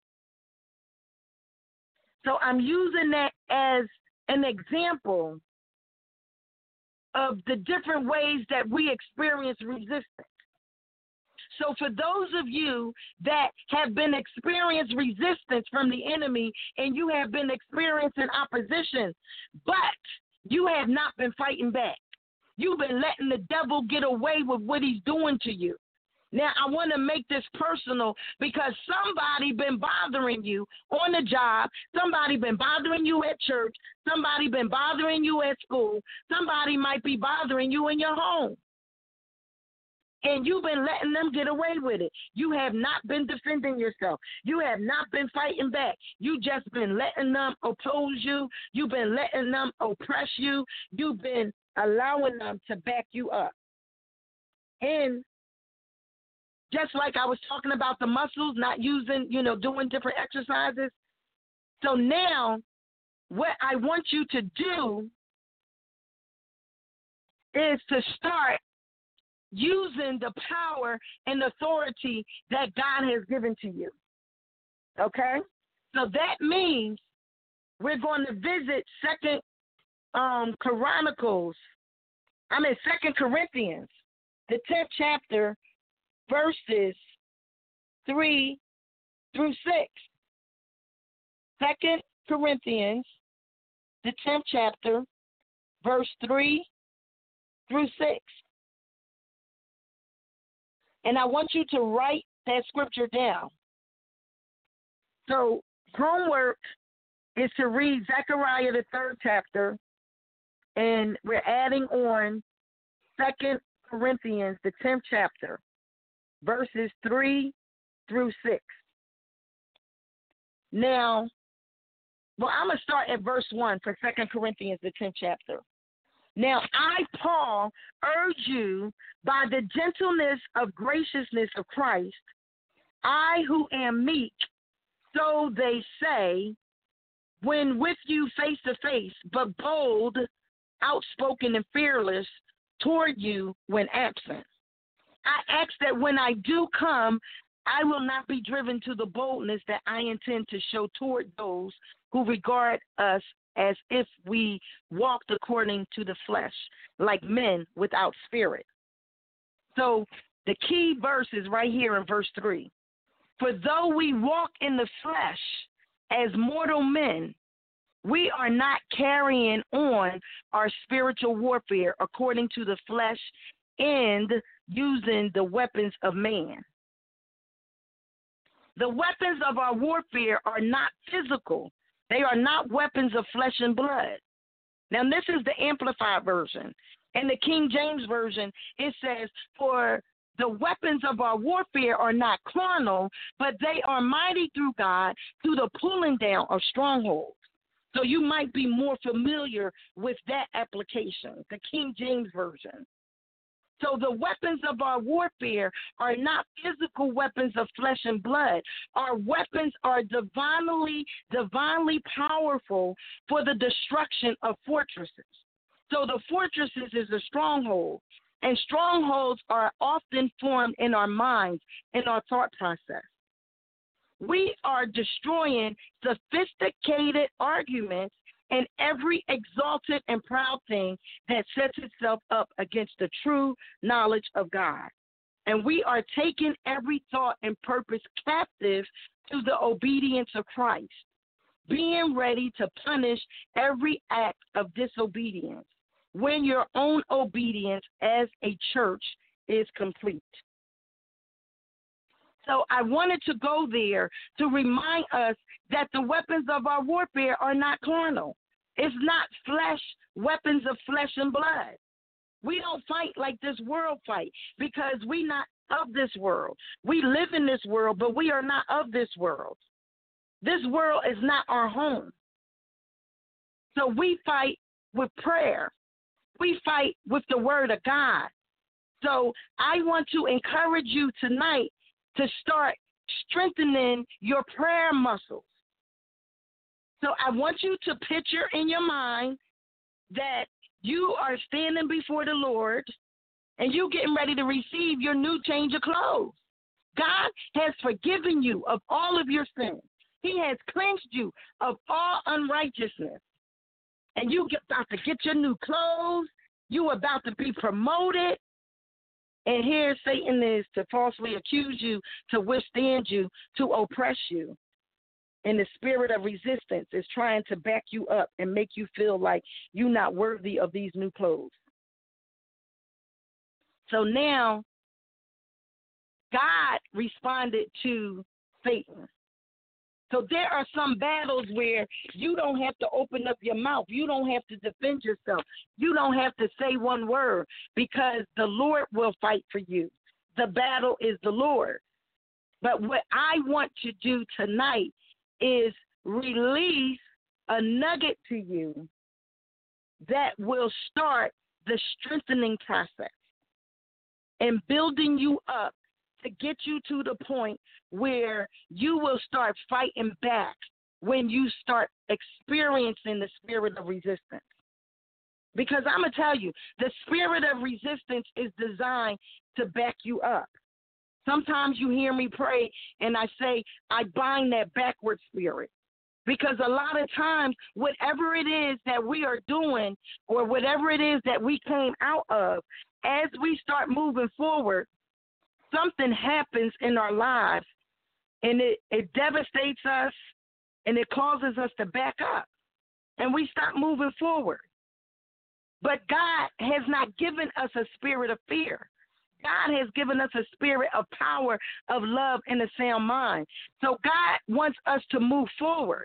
So I'm using that as an example of the different ways that we experience resistance. So for those of you that have been experiencing resistance from the enemy and you have been experiencing opposition, but you have not been fighting back. You've been letting the devil get away with what he's doing to you. Now, I want to make this personal because somebody been bothering you on the job. Somebody been bothering you at church. Somebody been bothering you at school. Somebody might be bothering you in your home. And you've been letting them get away with it. You have not been defending yourself. You have not been fighting back. You just been letting them oppose you. You've been letting them oppress you. You've been allowing them to back you up. And just like I was talking about the muscles, not using, you know, doing different exercises. So now what I want you to do is to start using the power and authority that God has given to you. Okay? So that means we're going to visit Second um, Chronicles, I mean Second Corinthians, the tenth chapter, verses three through six. Second Corinthians, the tenth chapter, verse three through six. And I want you to write that scripture down. So homework is to read Zechariah, the third chapter, and we're adding on Second Corinthians, the tenth chapter, verses three through six. Now, well, I'm going to start at verse one for Second Corinthians, the tenth chapter. Now, I, Paul, urge you by the gentleness of graciousness of Christ, I who am meek, so they say, when with you face to face, but bold, outspoken, and fearless toward you when absent. I ask that when I do come, I will not be driven to the boldness that I intend to show toward those who regard us as if we walked according to the flesh, like men without spirit. So the key verse is right here in verse three. For though we walk in the flesh as mortal men, we are not carrying on our spiritual warfare according to the flesh and using the weapons of man. The weapons of our warfare are not physical. They are not weapons of flesh and blood. Now, this is the Amplified version. In the King James Version, it says, for the weapons of our warfare are not carnal, but they are mighty through God to the pulling down of strongholds. So you might be more familiar with that application, the King James Version. So the weapons of our warfare are not physical weapons of flesh and blood. Our weapons are divinely, divinely powerful for the destruction of fortresses. So the fortresses is a stronghold, and strongholds are often formed in our minds, in our thought process. We are destroying sophisticated arguments and every exalted and proud thing that sets itself up against the true knowledge of God. And we are taking every thought and purpose captive to the obedience of Christ, being ready to punish every act of disobedience when your own obedience as a church is complete. So I wanted to go there to remind us that the weapons of our warfare are not carnal. It's not flesh, weapons of flesh and blood. We don't fight like this world fight because we're not of this world. We live in this world, but we are not of this world. This world is not our home. So we fight with prayer. We fight with the word of God. So I want to encourage you tonight to start strengthening your prayer muscles. So I want you to picture in your mind that you are standing before the Lord and you getting ready to receive your new change of clothes. God has forgiven you of all of your sins. He has cleansed you of all unrighteousness. And you get about to get your new clothes. You about to be promoted. And here Satan is to falsely accuse you, to withstand you, to oppress you. And the spirit of resistance is trying to back you up and make you feel like you're not worthy of these new clothes. So now, God responded to Satan. So there are some battles where you don't have to open up your mouth. You don't have to defend yourself. You don't have to say one word because the Lord will fight for you. The battle is the Lord. But what I want to do tonight is release a nugget to you that will start the strengthening process and building you up to get you to the point where you will start fighting back when you start experiencing the spirit of resistance. Because I'm going to tell you, the spirit of resistance is designed to back you up. Sometimes you hear me pray and I say, I bind that backward spirit. Because a lot of times, whatever it is that we are doing or whatever it is that we came out of, as we start moving forward, something happens in our lives and it, it devastates us and it causes us to back up and we stop moving forward. But God has not given us a spirit of fear. God has given us a spirit of power, of love, and a sound mind. So God wants us to move forward.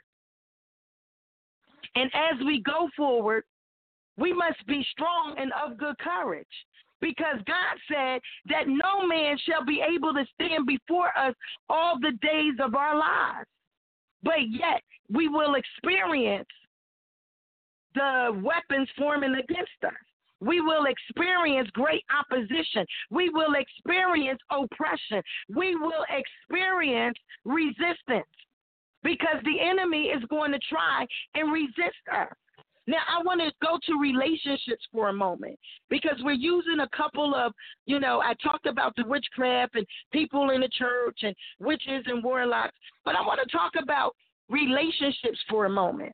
And as we go forward, we must be strong and of good courage. Because God said that no man shall be able to stand before us all the days of our lives. But yet we will experience the weapons forming against us. We will experience great opposition. We will experience oppression. We will experience resistance because the enemy is going to try and resist us. Now, I want to go to relationships for a moment because we're using a couple of, you know, I talked about the witchcraft and people in the church and witches and warlocks, but I want to talk about relationships for a moment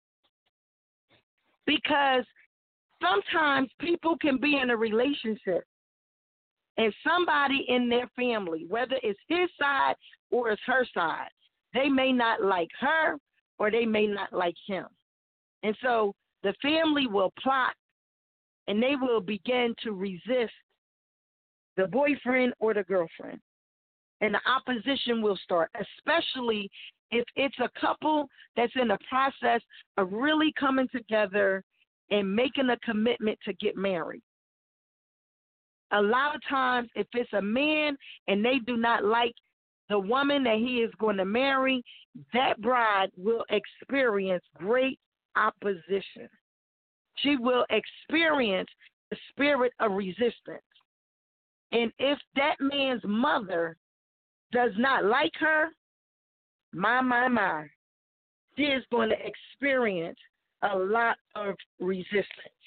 because sometimes people can be in a relationship and somebody in their family, whether it's his side or it's her side, they may not like her or they may not like him. And so the family will plot and they will begin to resist the boyfriend or the girlfriend. And the opposition will start, especially if it's a couple that's in the process of really coming together and making a commitment to get married. A lot of times, if it's a man and they do not like the woman that he is going to marry, that bride will experience great opposition. She will experience the spirit of resistance. And if that man's mother does not like her, my, my, my, she is going to experience a lot of resistance.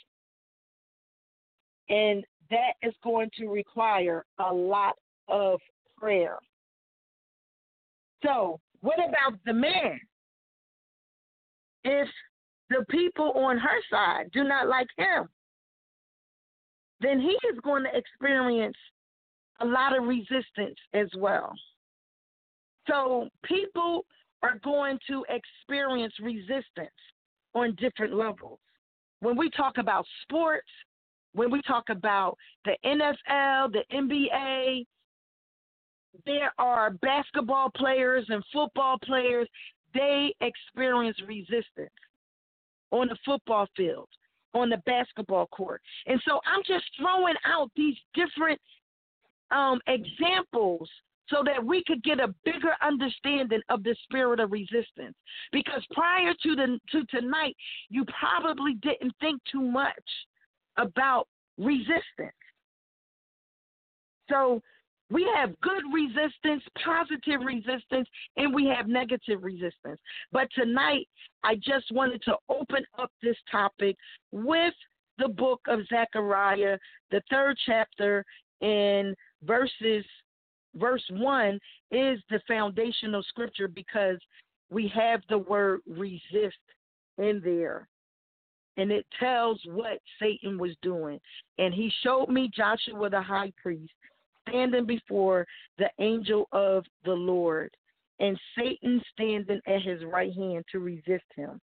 And that is going to require a lot of prayer. So, what about the man? If the people on her side do not like him, then he is going to experience a lot of resistance as well. So, people are going to experience resistance on different levels. When we talk about sports, when we talk about the N F L, the N B A, there are basketball players and football players, they experience resistance on the football field, on the basketball court. And so I'm just throwing out these different um, examples so that we could get a bigger understanding of the spirit of resistance. Because prior to the to tonight, you probably didn't think too much about resistance. So we have good resistance, positive resistance, and we have negative resistance. But tonight, I just wanted to open up this topic with the book of Zechariah, the third chapter, and verses Verse one is the foundational scripture because we have the word resist in there. and it tells what Satan was doing. And he showed me Joshua the high priest standing before the angel of the Lord, and Satan standing at his right hand to resist him.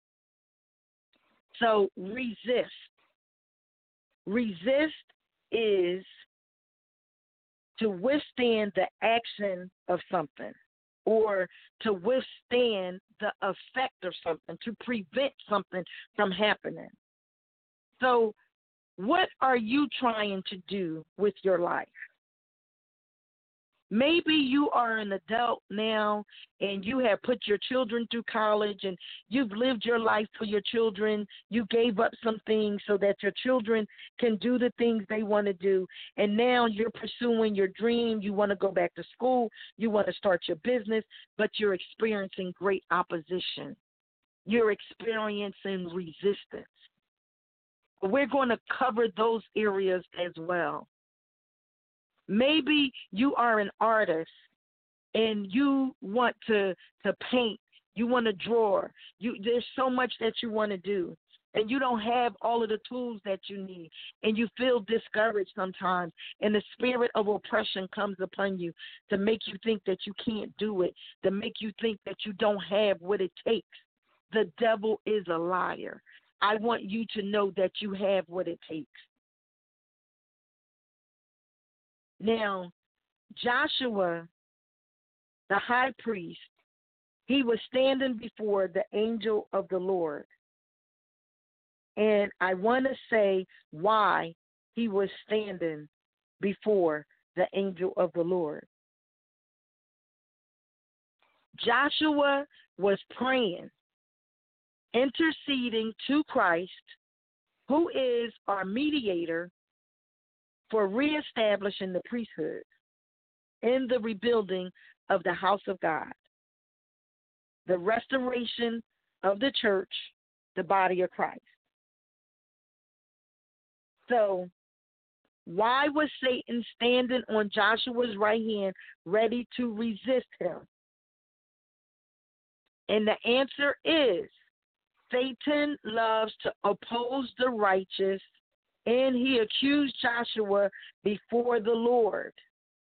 So resist. Resist is to withstand the action of something, or to withstand the effect of something, to prevent something from happening. So what are you trying to do with your life? Maybe you are an adult now and you have put your children through college and you've lived your life for your children. You gave up some things so that your children can do the things they want to do. And now you're pursuing your dream. You want to go back to school. You want to start your business, but you're experiencing great opposition. You're experiencing resistance. We're going to cover those areas as well. Maybe you are an artist and you want to, to paint, you want to draw. You, there's so much that you want to do, and you don't have all of the tools that you need, and you feel discouraged sometimes, and the spirit of oppression comes upon you to make you think that you can't do it, to make you think that you don't have what it takes. The devil is a liar. I want you to know that you have what it takes. Now, Joshua, the high priest, he was standing before the angel of the Lord. And I want to say why he was standing before the angel of the Lord. Joshua was praying, interceding to Christ, who is our mediator, for reestablishing the priesthood in the rebuilding of the house of God, the restoration of the church, the body of Christ. So why was Satan standing on Joshua's right hand, ready to resist him? And the answer is, Satan loves to oppose the righteous, and he accused Joshua before the Lord.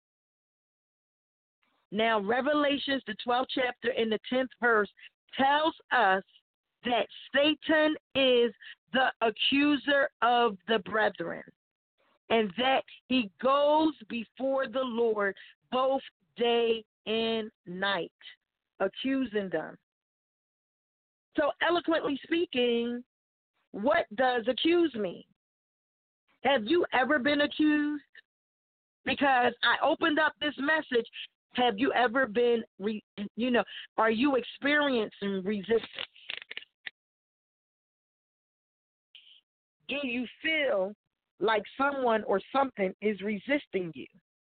Now, Revelations, the twelfth chapter and the tenth verse, tells us that Satan is the accuser of the brethren, and that he goes before the Lord both day and night, accusing them. So, eloquently speaking, what does accuse mean? Have you ever been accused? Because I opened up this message. Have you ever been, re, you know, are you experiencing resistance? Do you feel like someone or something is resisting you?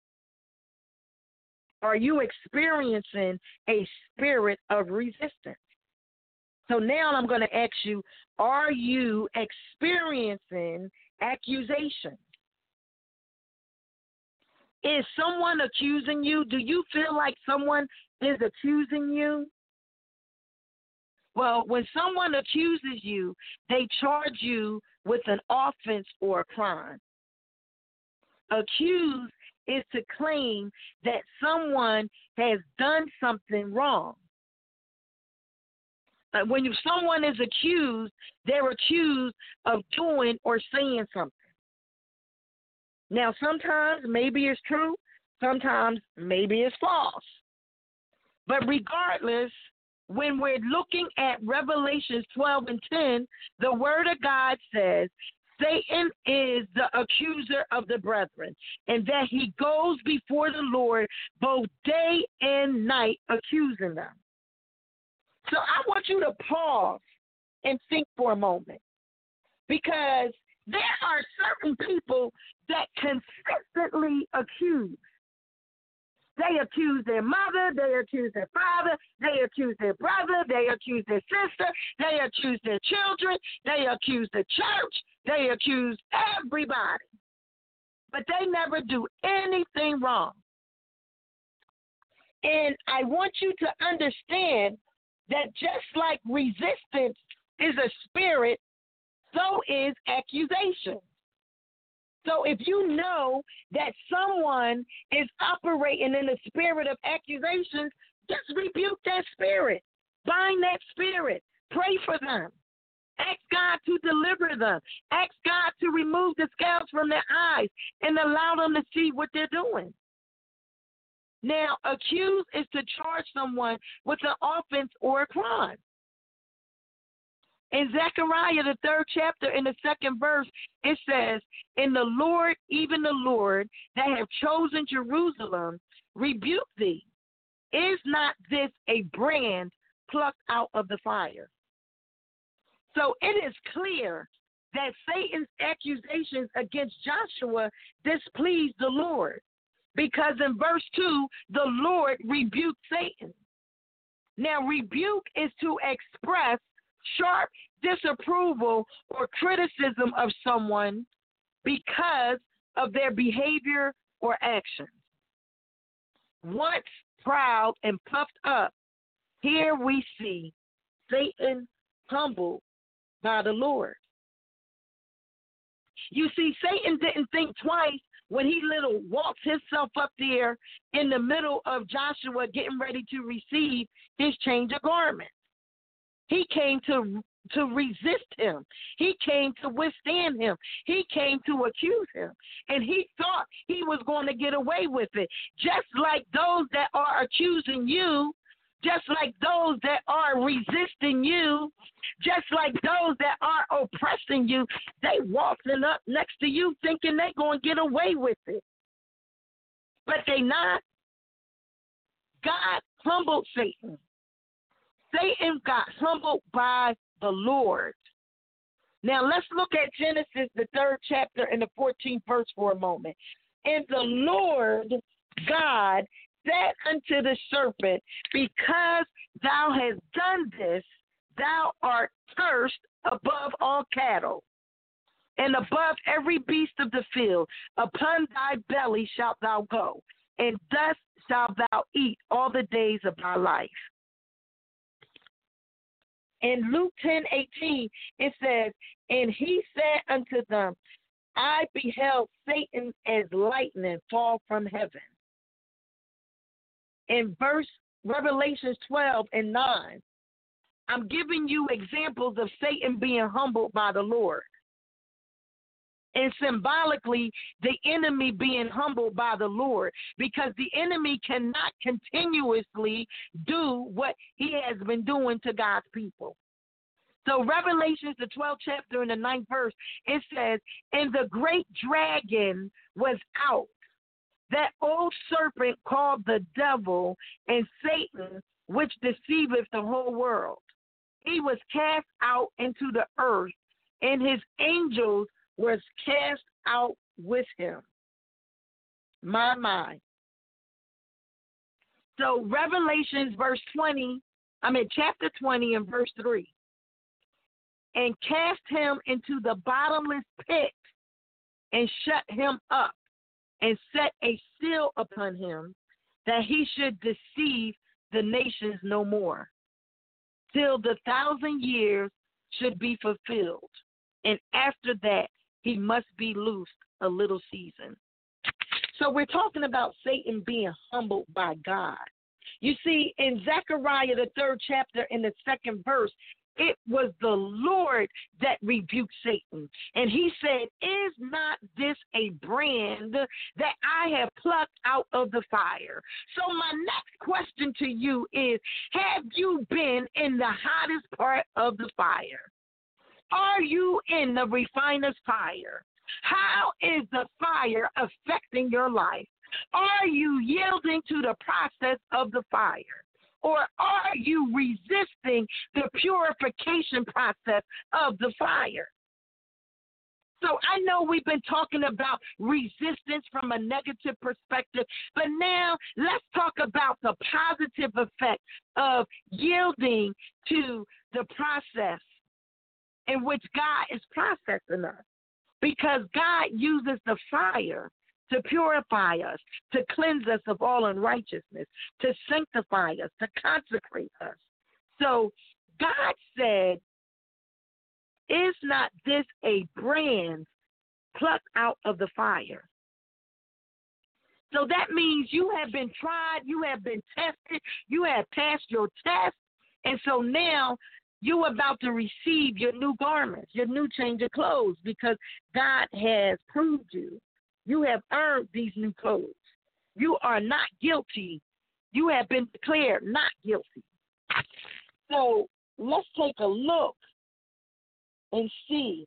Are you experiencing a spirit of resistance? So now I'm going to ask you, are you experiencing accusation? Is someone accusing you? Do you feel like someone is accusing you? Well, when someone accuses you, they charge you with an offense or a crime. Accuse is to claim that someone has done something wrong. But when you, someone is accused, they're accused of doing or saying something. Now, sometimes maybe it's true, sometimes maybe it's false. But regardless, when we're looking at Revelations twelve and ten, the Word of God says Satan is the accuser of the brethren, and that he goes before the Lord both day and night accusing them. So I want you to pause and think for a moment, because there are certain people that consistently accuse. They accuse their mother, they accuse their father, they accuse their brother, they accuse their sister, they accuse their children, they accuse the church, they accuse everybody. But they never do anything wrong. And I want you to understand that just like resistance is a spirit, so is accusation. So if you know that someone is operating in the spirit of accusations, just rebuke that spirit. Bind that spirit. Pray for them. Ask God to deliver them. Ask God to remove the scales from their eyes and allow them to see what they're doing. Now, accuse is to charge someone with an offense or a crime. In Zechariah, the third chapter, in the second verse, it says, "In the Lord, even the Lord, that have chosen Jerusalem, rebuke thee. Is not this a brand plucked out of the fire?" So it is clear that Satan's accusations against Joshua displeased the Lord, because in verse two, the Lord rebuked Satan. Now, rebuke is to express sharp disapproval or criticism of someone because of their behavior or actions. Once proud and puffed up, here we see Satan humbled by the Lord. You see, Satan didn't think twice when he little walked himself up there in the middle of Joshua getting ready to receive his change of garment. He came to to resist him. He came to withstand him. He came to accuse him. And he thought he was going to get away with it. Just like those that are accusing you, just like those that are resisting you, just like those that are oppressing you, they walking up next to you thinking they're going to get away with it. But they not. God humbled Satan. Satan got humbled by the Lord. Now let's look at Genesis, the third chapter and the fourteenth verse for a moment. And the Lord God said unto the serpent, because thou hast done this, thou art cursed above all cattle, and above every beast of the field. Upon thy belly shalt thou go, and dust shalt thou eat all the days of thy life. In Luke ten eighteen, it says, and he said unto them, I beheld Satan as lightning fall from heaven. In verse Revelations twelve and nine, I'm giving you examples of Satan being humbled by the Lord. And symbolically, the enemy being humbled by the Lord, because the enemy cannot continuously do what he has been doing to God's people. So Revelations, the twelfth chapter and the ninth verse, it says, and the great dragon was out, that old serpent called the devil and Satan, which deceiveth the whole world. He was cast out into the earth, and his angels was cast out with him. My mind. So Revelations verse twenty, I mean chapter twenty and verse three. And cast him into the bottomless pit and shut him up and set a seal upon him that he should deceive the nations no more, till the thousand years should be fulfilled. And after that, he must be loosed a little season. So we're talking about Satan being humbled by God. You see, in Zechariah, the third chapter, in the second verse, it was the Lord that rebuked Satan. And he said, is not this a brand that I have plucked out of the fire? So my next question to you is, have you been in the hottest part of the fire? Are you in the refiner's fire? How is the fire affecting your life? Are you yielding to the process of the fire? Or are you resisting the purification process of the fire? So I know we've been talking about resistance from a negative perspective, but now let's talk about the positive effect of yielding to the process in which God is processing us. Because God uses the fire to purify us, to cleanse us of all unrighteousness, to sanctify us, to consecrate us. So God said, is not this a brand plucked out of the fire? So that means you have been tried, you have been tested, you have passed your test, and so now you're about to receive your new garments, your new change of clothes, because God has proved you. You have earned these new clothes. You are not guilty. You have been declared not guilty. So let's take a look and see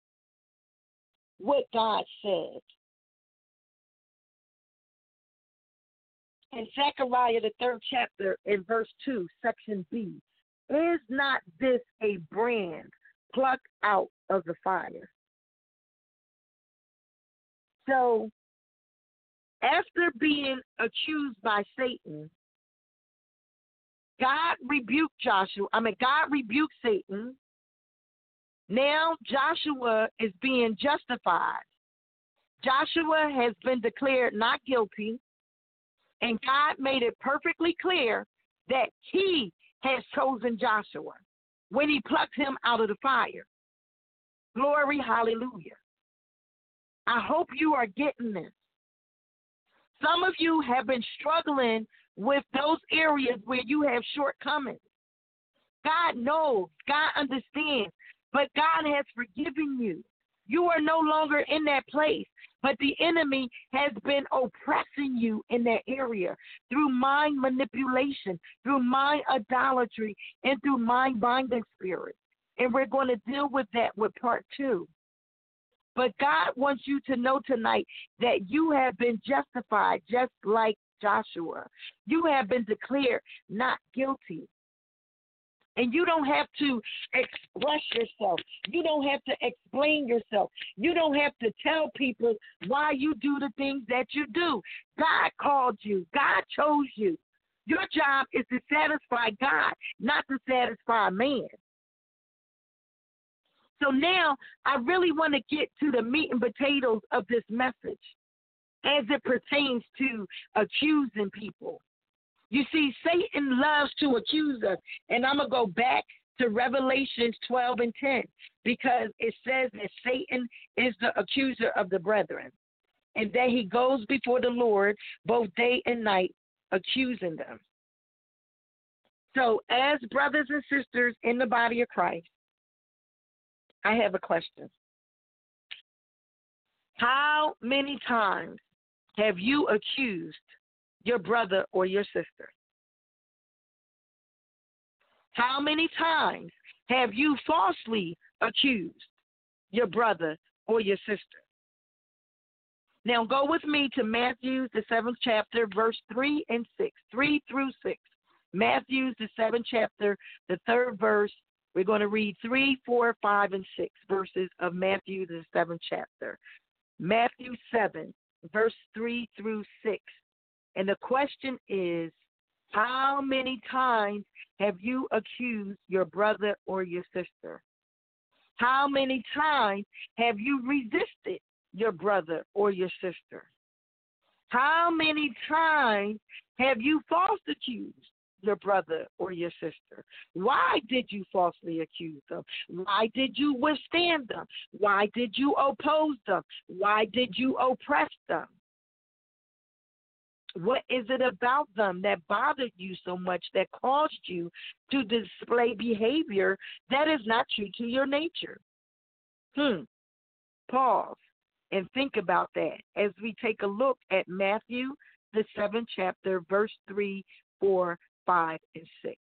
what God said. In Zechariah, the third chapter, in verse two, section B, is not this a brand plucked out of the fire? So, after being accused by Satan, God rebuked Joshua. I mean, God rebuked Satan. Now Joshua is being justified. Joshua has been declared not guilty, and God made it perfectly clear that he has chosen Joshua when he plucked him out of the fire. Glory, hallelujah. I hope you are getting this. Some of you have been struggling with those areas where you have shortcomings. God knows, God understands, but God has forgiven you. You are no longer in that place, but the enemy has been oppressing you in that area through mind manipulation, through mind idolatry, and through mind binding spirits. And we're going to deal with that with part two. But God wants you to know tonight that you have been justified just like Joshua. You have been declared not guilty. And you don't have to express yourself. You don't have to explain yourself. You don't have to tell people why you do the things that you do. God called you. God chose you. Your job is to satisfy God, not to satisfy man. So now I really want to get to the meat and potatoes of this message as it pertains to accusing people. You see, Satan loves to accuse us. And I'm going to go back to Revelations twelve and ten, because it says that Satan is the accuser of the brethren, and that he goes before the Lord both day and night accusing them. So as brothers and sisters in the body of Christ, I have a question. How many times have you accused your brother or your sister? How many times have you falsely accused your brother or your sister? Now go with me to Matthew, the seventh chapter, verse three and six, three through six. Matthew, the seventh chapter, the third verse. We're going to read three, four, five, and six verses of Matthew, the seventh chapter. Matthew seven, verse three through six. And the question is, how many times have you accused your brother or your sister? How many times have you resisted your brother or your sister? How many times have you false accused your brother or your sister? Why did you falsely accuse them? Why did you withstand them? Why did you oppose them? Why did you oppress them? What is it about them that bothered you so much that caused you to display behavior that is not true to your nature? Hmm. Pause and think about that as we take a look at Matthew, the seventh chapter, verse three, four, five, and six.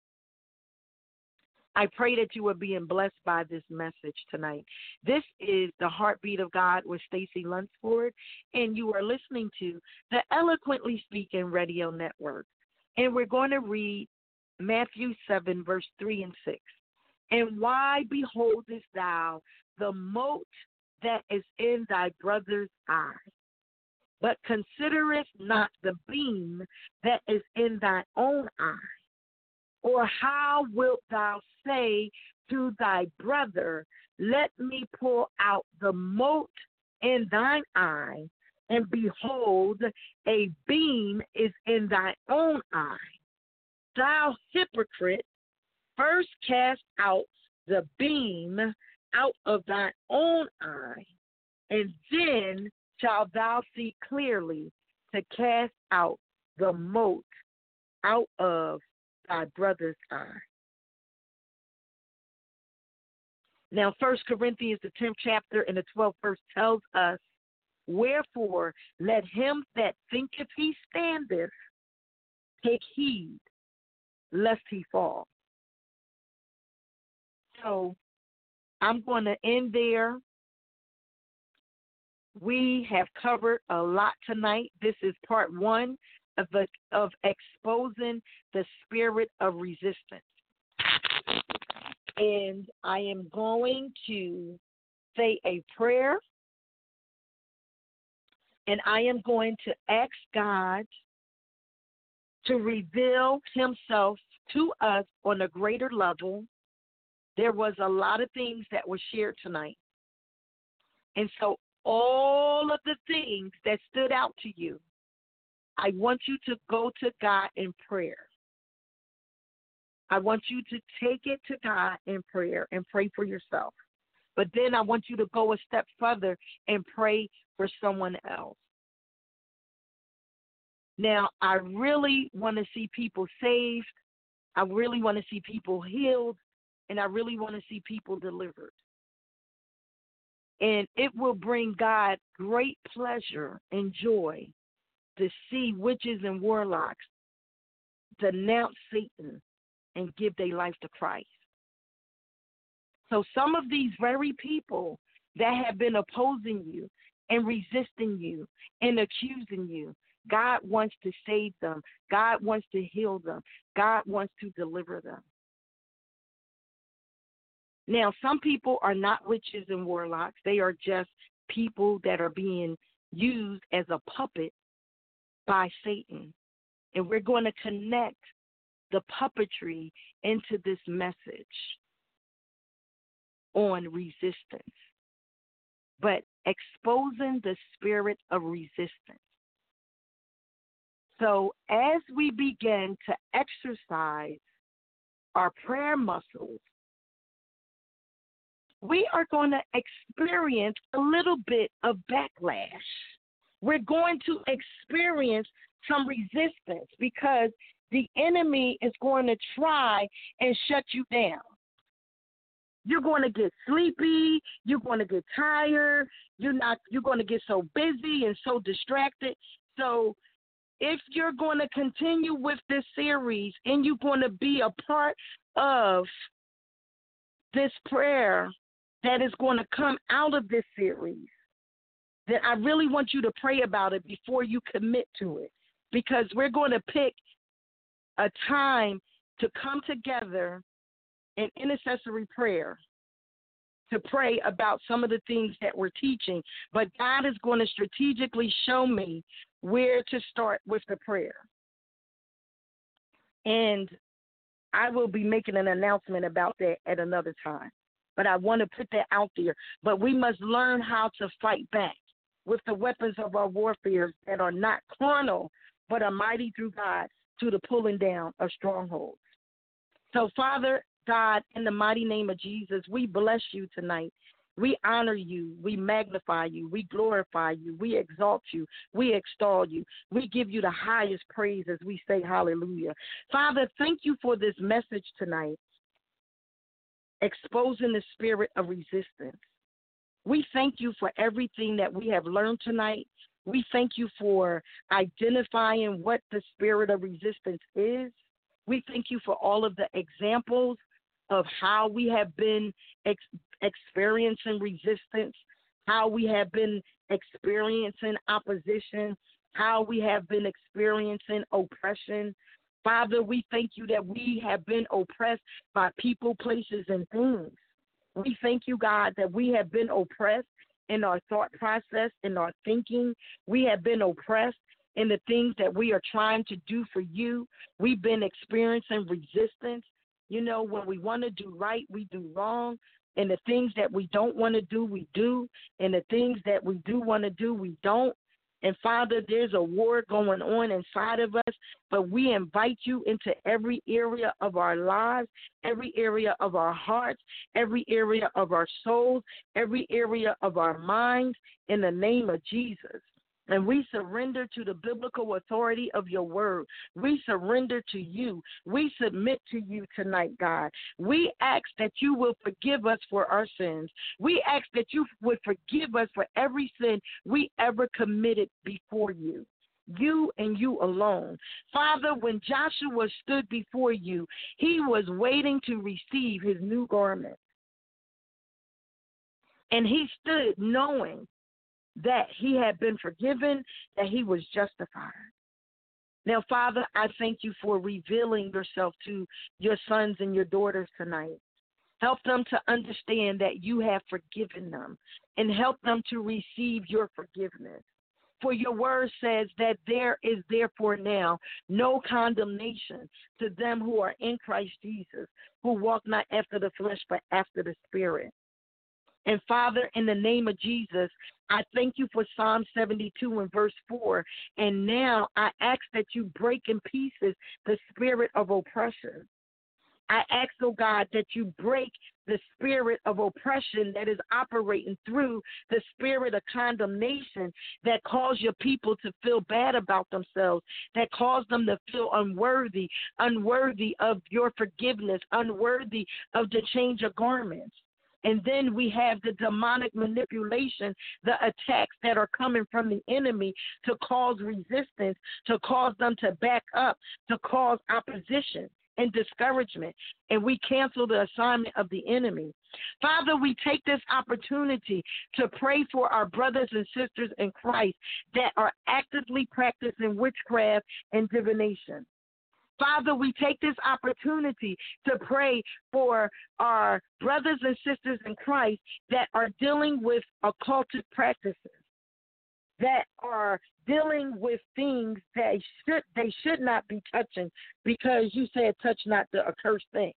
I pray that you are being blessed by this message tonight. This is the Heartbeat of God with Stacy Lunsford, and you are listening to the Eloquently Speaking Radio Network. And we're going to read Matthew seven, verse three and six. And why beholdest thou the mote that is in thy brother's eye, but considerest not the beam that is in thy own eye? Or how wilt thou say to thy brother, let me pull out the mote in thine eye, and behold, a beam is in thy own eye? Thou hypocrite, first cast out the beam, out of thine own eye, and then shalt thou see clearly to cast out the mote out of thy brother's eye. Now, First Corinthians, the tenth chapter and the twelfth verse tells us, wherefore let him that thinketh he standeth take heed lest he fall. So I'm going to end there. We have covered a lot tonight. This is part one of the of exposing the spirit of resistance. And I am going to say a prayer, and I am going to ask God to reveal himself to us on a greater level. There was a lot of things that were shared tonight. And so all of the things that stood out to you, I want you to go to God in prayer. I want you to take it to God in prayer and pray for yourself. But then I want you to go a step further and pray for someone else. Now, I really want to see people saved. I really want to see people healed. And I really want to see people delivered. And it will bring God great pleasure and joy to see witches and warlocks denounce Satan and give their life to Christ. So some of these very people that have been opposing you and resisting you and accusing you, God wants to save them. God wants to heal them. God wants to deliver them. Now, some people are not witches and warlocks. They are just people that are being used as a puppet by Satan. And we're going to connect the puppetry into this message on resistance, but exposing the spirit of resistance. So as we begin to exercise our prayer muscles, we are going to experience a little bit of backlash. We're going to experience some resistance because the enemy is going to try and shut you down. You're going to get sleepy. You're going to get tired. You're not. You're going to get so busy and so distracted. So if you're going to continue with this series and you're going to be a part of this prayer that is going to come out of this series, then I really want you to pray about it before you commit to it, because we're going to pick a time to come together in intercessory prayer to pray about some of the things that we're teaching. But God is going to strategically show me where to start with the prayer. And I will be making an announcement about that at another time. But I want to put that out there. But we must learn how to fight back with the weapons of our warfare that are not carnal, but are mighty through God to the pulling down of strongholds. So, Father God, in the mighty name of Jesus, we bless you tonight. We honor you. We magnify you. We glorify you. We exalt you. We extol you. We give you the highest praise as we say hallelujah. Father, thank you for this message tonight, exposing the spirit of resistance. We thank you for everything that we have learned tonight. We thank you for identifying what the spirit of resistance is. We thank you for all of the examples of how we have been ex- experiencing resistance, how we have been experiencing opposition, how we have been experiencing oppression. Father, we thank you that we have been oppressed by people, places, and things. We thank you, God, that we have been oppressed in our thought process, in our thinking. We have been oppressed in the things that we are trying to do for you. We've been experiencing resistance. You know, when we want to do right, we do wrong. And the things that we don't want to do, we do. And the things that we do want to do, we don't. And Father, there's a war going on inside of us, but we invite you into every area of our lives, every area of our hearts, every area of our souls, every area of our minds, in the name of Jesus. And we surrender to the biblical authority of your word. We surrender to you. We submit to you tonight, God. We ask that you will forgive us for our sins. We ask that you would forgive us for every sin we ever committed before you. You and you alone. Father, when Joshua stood before you, he was waiting to receive his new garment. And he stood knowing that he had been forgiven, that he was justified. Now, Father, I thank you for revealing yourself to your sons and your daughters tonight. Help them to understand that you have forgiven them, and help them to receive your forgiveness. For your word says that there is therefore now no condemnation to them who are in Christ Jesus, who walk not after the flesh, but after the Spirit. And Father, in the name of Jesus, I thank you for Psalm seventy-two and verse four. And now I ask that you break in pieces the spirit of oppression. I ask, oh God, that you break the spirit of oppression that is operating through the spirit of condemnation that cause your people to feel bad about themselves, that cause them to feel unworthy, unworthy of your forgiveness, unworthy of the change of garments. And then we have the demonic manipulation, the attacks that are coming from the enemy to cause resistance, to cause them to back up, to cause opposition and discouragement. And we cancel the assignment of the enemy. Father, we take this opportunity to pray for our brothers and sisters in Christ that are actively practicing witchcraft and divination. Father, we take this opportunity to pray for our brothers and sisters in Christ that are dealing with occultic practices, that are dealing with things that should they should not be touching, because you said touch not the accursed thing.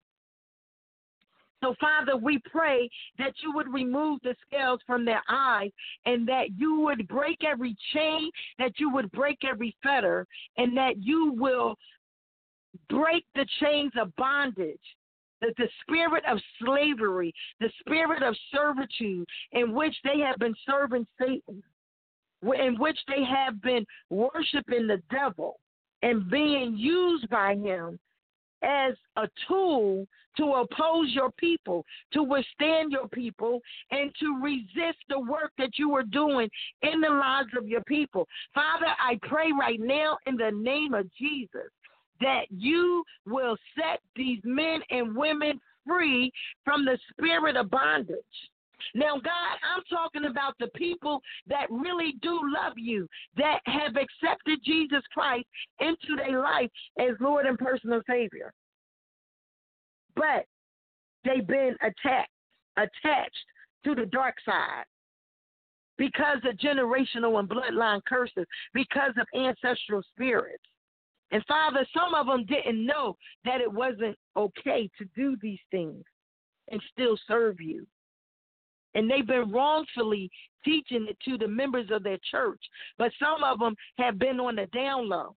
So, Father, we pray that you would remove the scales from their eyes, and that you would break every chain, that you would break every fetter, and that you will break the chains of bondage, that the spirit of slavery, the spirit of servitude in which they have been serving Satan, in which they have been worshiping the devil and being used by him as a tool to oppose your people, to withstand your people, and to resist the work that you are doing in the lives of your people. Father, I pray right now in the name of Jesus that you will set these men and women free from the spirit of bondage. Now, God, I'm talking about the people that really do love you, that have accepted Jesus Christ into their life as Lord and personal Savior. But they've been attacked, attached to the dark side because of generational and bloodline curses, because of ancestral spirits. And Father, some of them didn't know that it wasn't okay to do these things and still serve you. And they've been wrongfully teaching it to the members of their church. But some of them have been on the down low.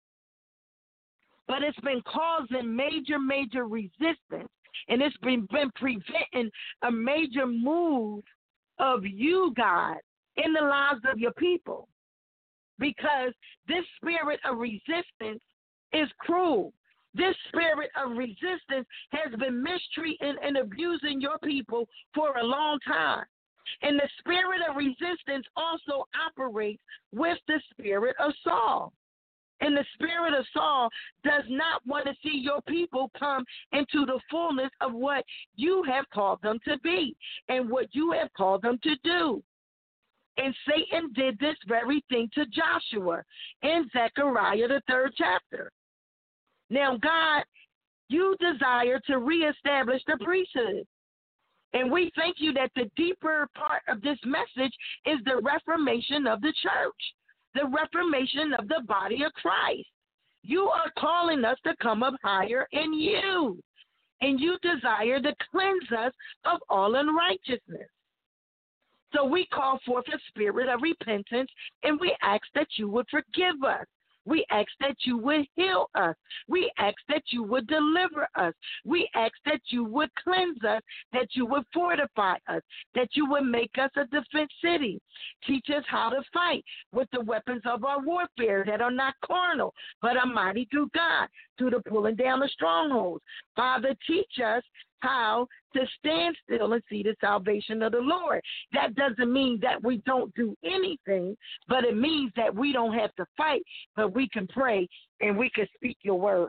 But it's been causing major, major resistance. And it's been, been preventing a major move of you, God, in the lives of your people. Because this spirit of resistance is cruel. This spirit of resistance has been mistreating and abusing your people for a long time. And the spirit of resistance also operates with the spirit of Saul. And the spirit of Saul does not want to see your people come into the fullness of what you have called them to be and what you have called them to do. And Satan did this very thing to Joshua in Zechariah, the third chapter. Now, God, you desire to reestablish the priesthood. And we thank you that the deeper part of this message is the reformation of the church, the reformation of the body of Christ. You are calling us to come up higher in you, and you desire to cleanse us of all unrighteousness. So we call forth a spirit of repentance, and we ask that you would forgive us. We ask that you would heal us. We ask that you would deliver us. We ask that you would cleanse us, that you would fortify us, that you would make us a defense city. Teach us how to fight with the weapons of our warfare that are not carnal, but are mighty through God, through the pulling down of strongholds. Father, teach us how to stand still and see the salvation of the Lord. That doesn't mean that we don't do anything, but it means that we don't have to fight, but we can pray and we can speak your word.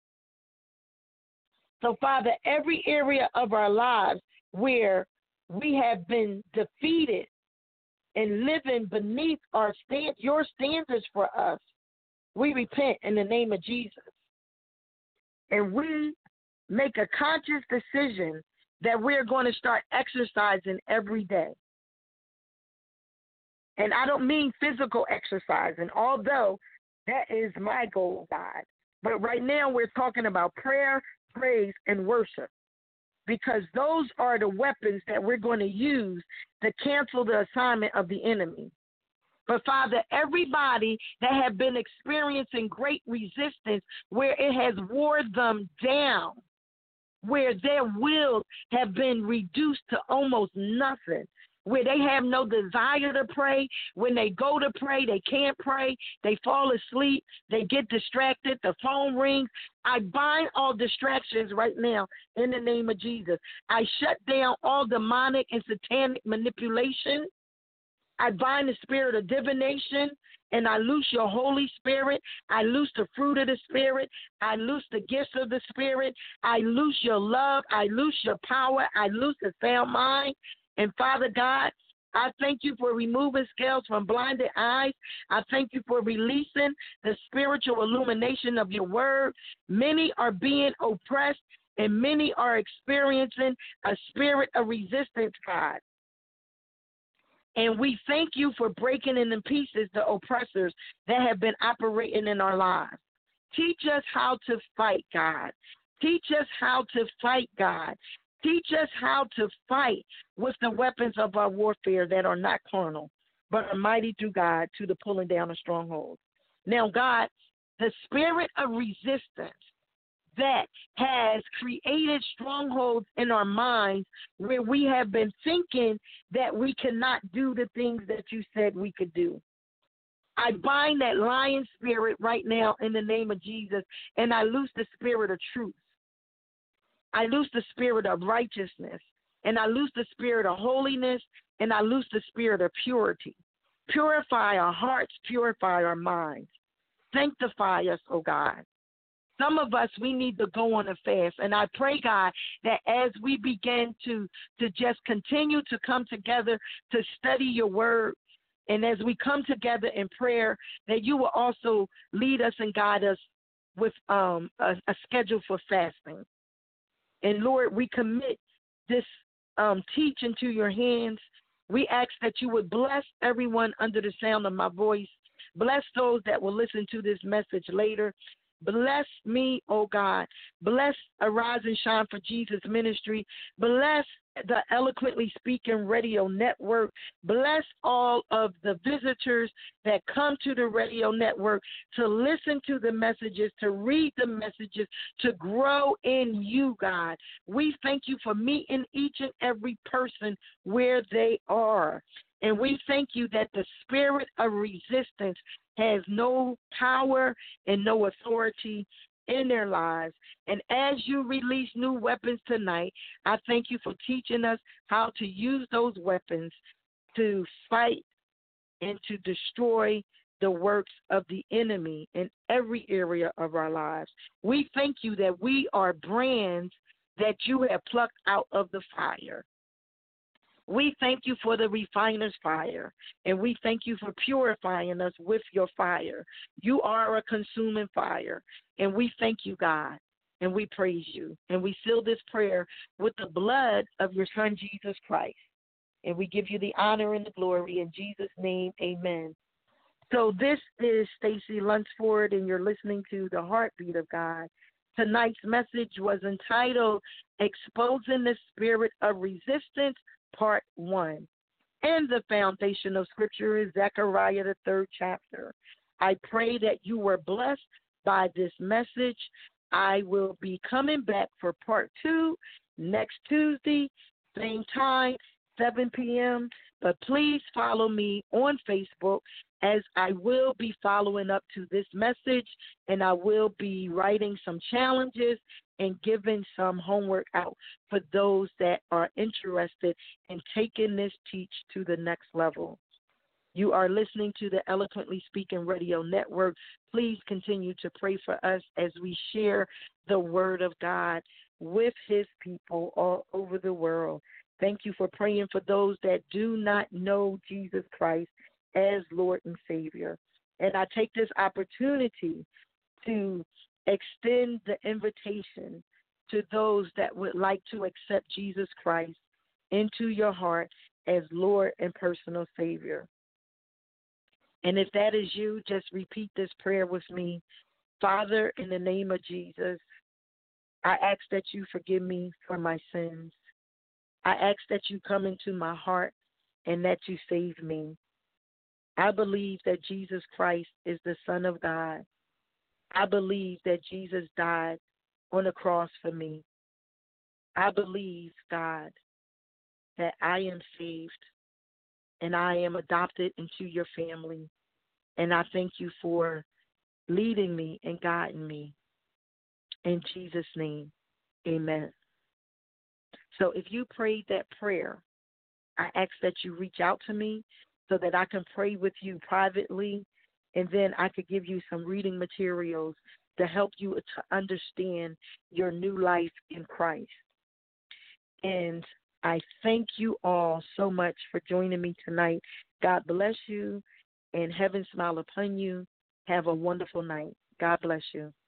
So, Father, every area of our lives where we have been defeated and living beneath our stand, your standards for us, we repent in the name of Jesus. And we make a conscious decision that we're going to start exercising every day. And I don't mean physical exercising, although that is my goal, God. But right now we're talking about prayer, praise, and worship, because those are the weapons that we're going to use to cancel the assignment of the enemy. But, Father, everybody that have been experiencing great resistance where it has wore them down, where their wills have been reduced to almost nothing, where they have no desire to pray. When they go to pray, they can't pray. They fall asleep. They get distracted. The phone rings. I bind all distractions right now in the name of Jesus. I shut down all demonic and satanic manipulation. I bind the spirit of divination, and I loose your Holy Spirit. I loose the fruit of the Spirit. I loose the gifts of the Spirit. I loose your love. I loose your power. I loose a sound mind. And Father God, I thank you for removing scales from blinded eyes. I thank you for releasing the spiritual illumination of your word. Many are being oppressed, and many are experiencing a spirit of resistance, God. And we thank you for breaking into pieces the oppressors that have been operating in our lives. Teach us how to fight, God. Teach us how to fight, God. Teach us how to fight with the weapons of our warfare that are not carnal, but are mighty through God to the pulling down of strongholds. Now, God, the spirit of resistance that has created strongholds in our minds where we have been thinking that we cannot do the things that you said we could do. I bind that lying spirit right now in the name of Jesus, and I loose the spirit of truth. I loose the spirit of righteousness, and I loose the spirit of holiness, and I loose the spirit of purity. Purify our hearts, purify our minds. Sanctify us, oh God. Some of us, we need to go on a fast. And I pray, God, that as we begin to, to just continue to come together to study your word, and as we come together in prayer, that you will also lead us and guide us with um, a, a schedule for fasting. And, Lord, we commit this um, teaching to your hands. We ask that you would bless everyone under the sound of my voice. Bless those that will listen to this message later. Bless me, oh God. Bless Arise and Shine for Jesus Ministry. Bless the Eloquently Speaking Radio Network. Bless all of the visitors that come to the radio network to listen to the messages, to read the messages, to grow in you, God. We thank you for meeting each and every person where they are. And we thank you that the spirit of resistance has no power and no authority in their lives. And as you release new weapons tonight, I thank you for teaching us how to use those weapons to fight and to destroy the works of the enemy in every area of our lives. We thank you that we are brands that you have plucked out of the fire. We thank you for the refiner's fire, and we thank you for purifying us with your fire. You are a consuming fire, and we thank you, God, and we praise you. And we seal this prayer with the blood of your Son, Jesus Christ. And we give you the honor and the glory in Jesus' name, amen. So this is Stacy Lunsford, and you're listening to The Heartbeat of God. Tonight's message was entitled, Exposing the Spirit of Resistance, Part one. And the foundational scripture is Zechariah, the third chapter. I pray that you were blessed by this message. I will be coming back for part two next Tuesday, same time, seven p.m. But please follow me on Facebook, as I will be following up to this message, and I will be writing some challenges and giving some homework out for those that are interested in taking this teach to the next level. You are listening to the Eloquently Speaking Radio Network. Please continue to pray for us as we share the word of God with his people all over the world. Thank you for praying for those that do not know Jesus Christ as Lord and Savior. And I take this opportunity to extend the invitation to those that would like to accept Jesus Christ into your heart as Lord and personal Savior. And if that is you, just repeat this prayer with me. Father, in the name of Jesus, I ask that you forgive me for my sins. I ask that you come into my heart and that you save me. I believe that Jesus Christ is the Son of God. I believe that Jesus died on the cross for me. I believe, God, that I am saved and I am adopted into your family. And I thank you for leading me and guiding me. In Jesus' name, amen. So if you prayed that prayer, I ask that you reach out to me so that I can pray with you privately, and then I could give you some reading materials to help you to understand your new life in Christ. And I thank you all so much for joining me tonight. God bless you, and heaven smile upon you. Have a wonderful night. God bless you.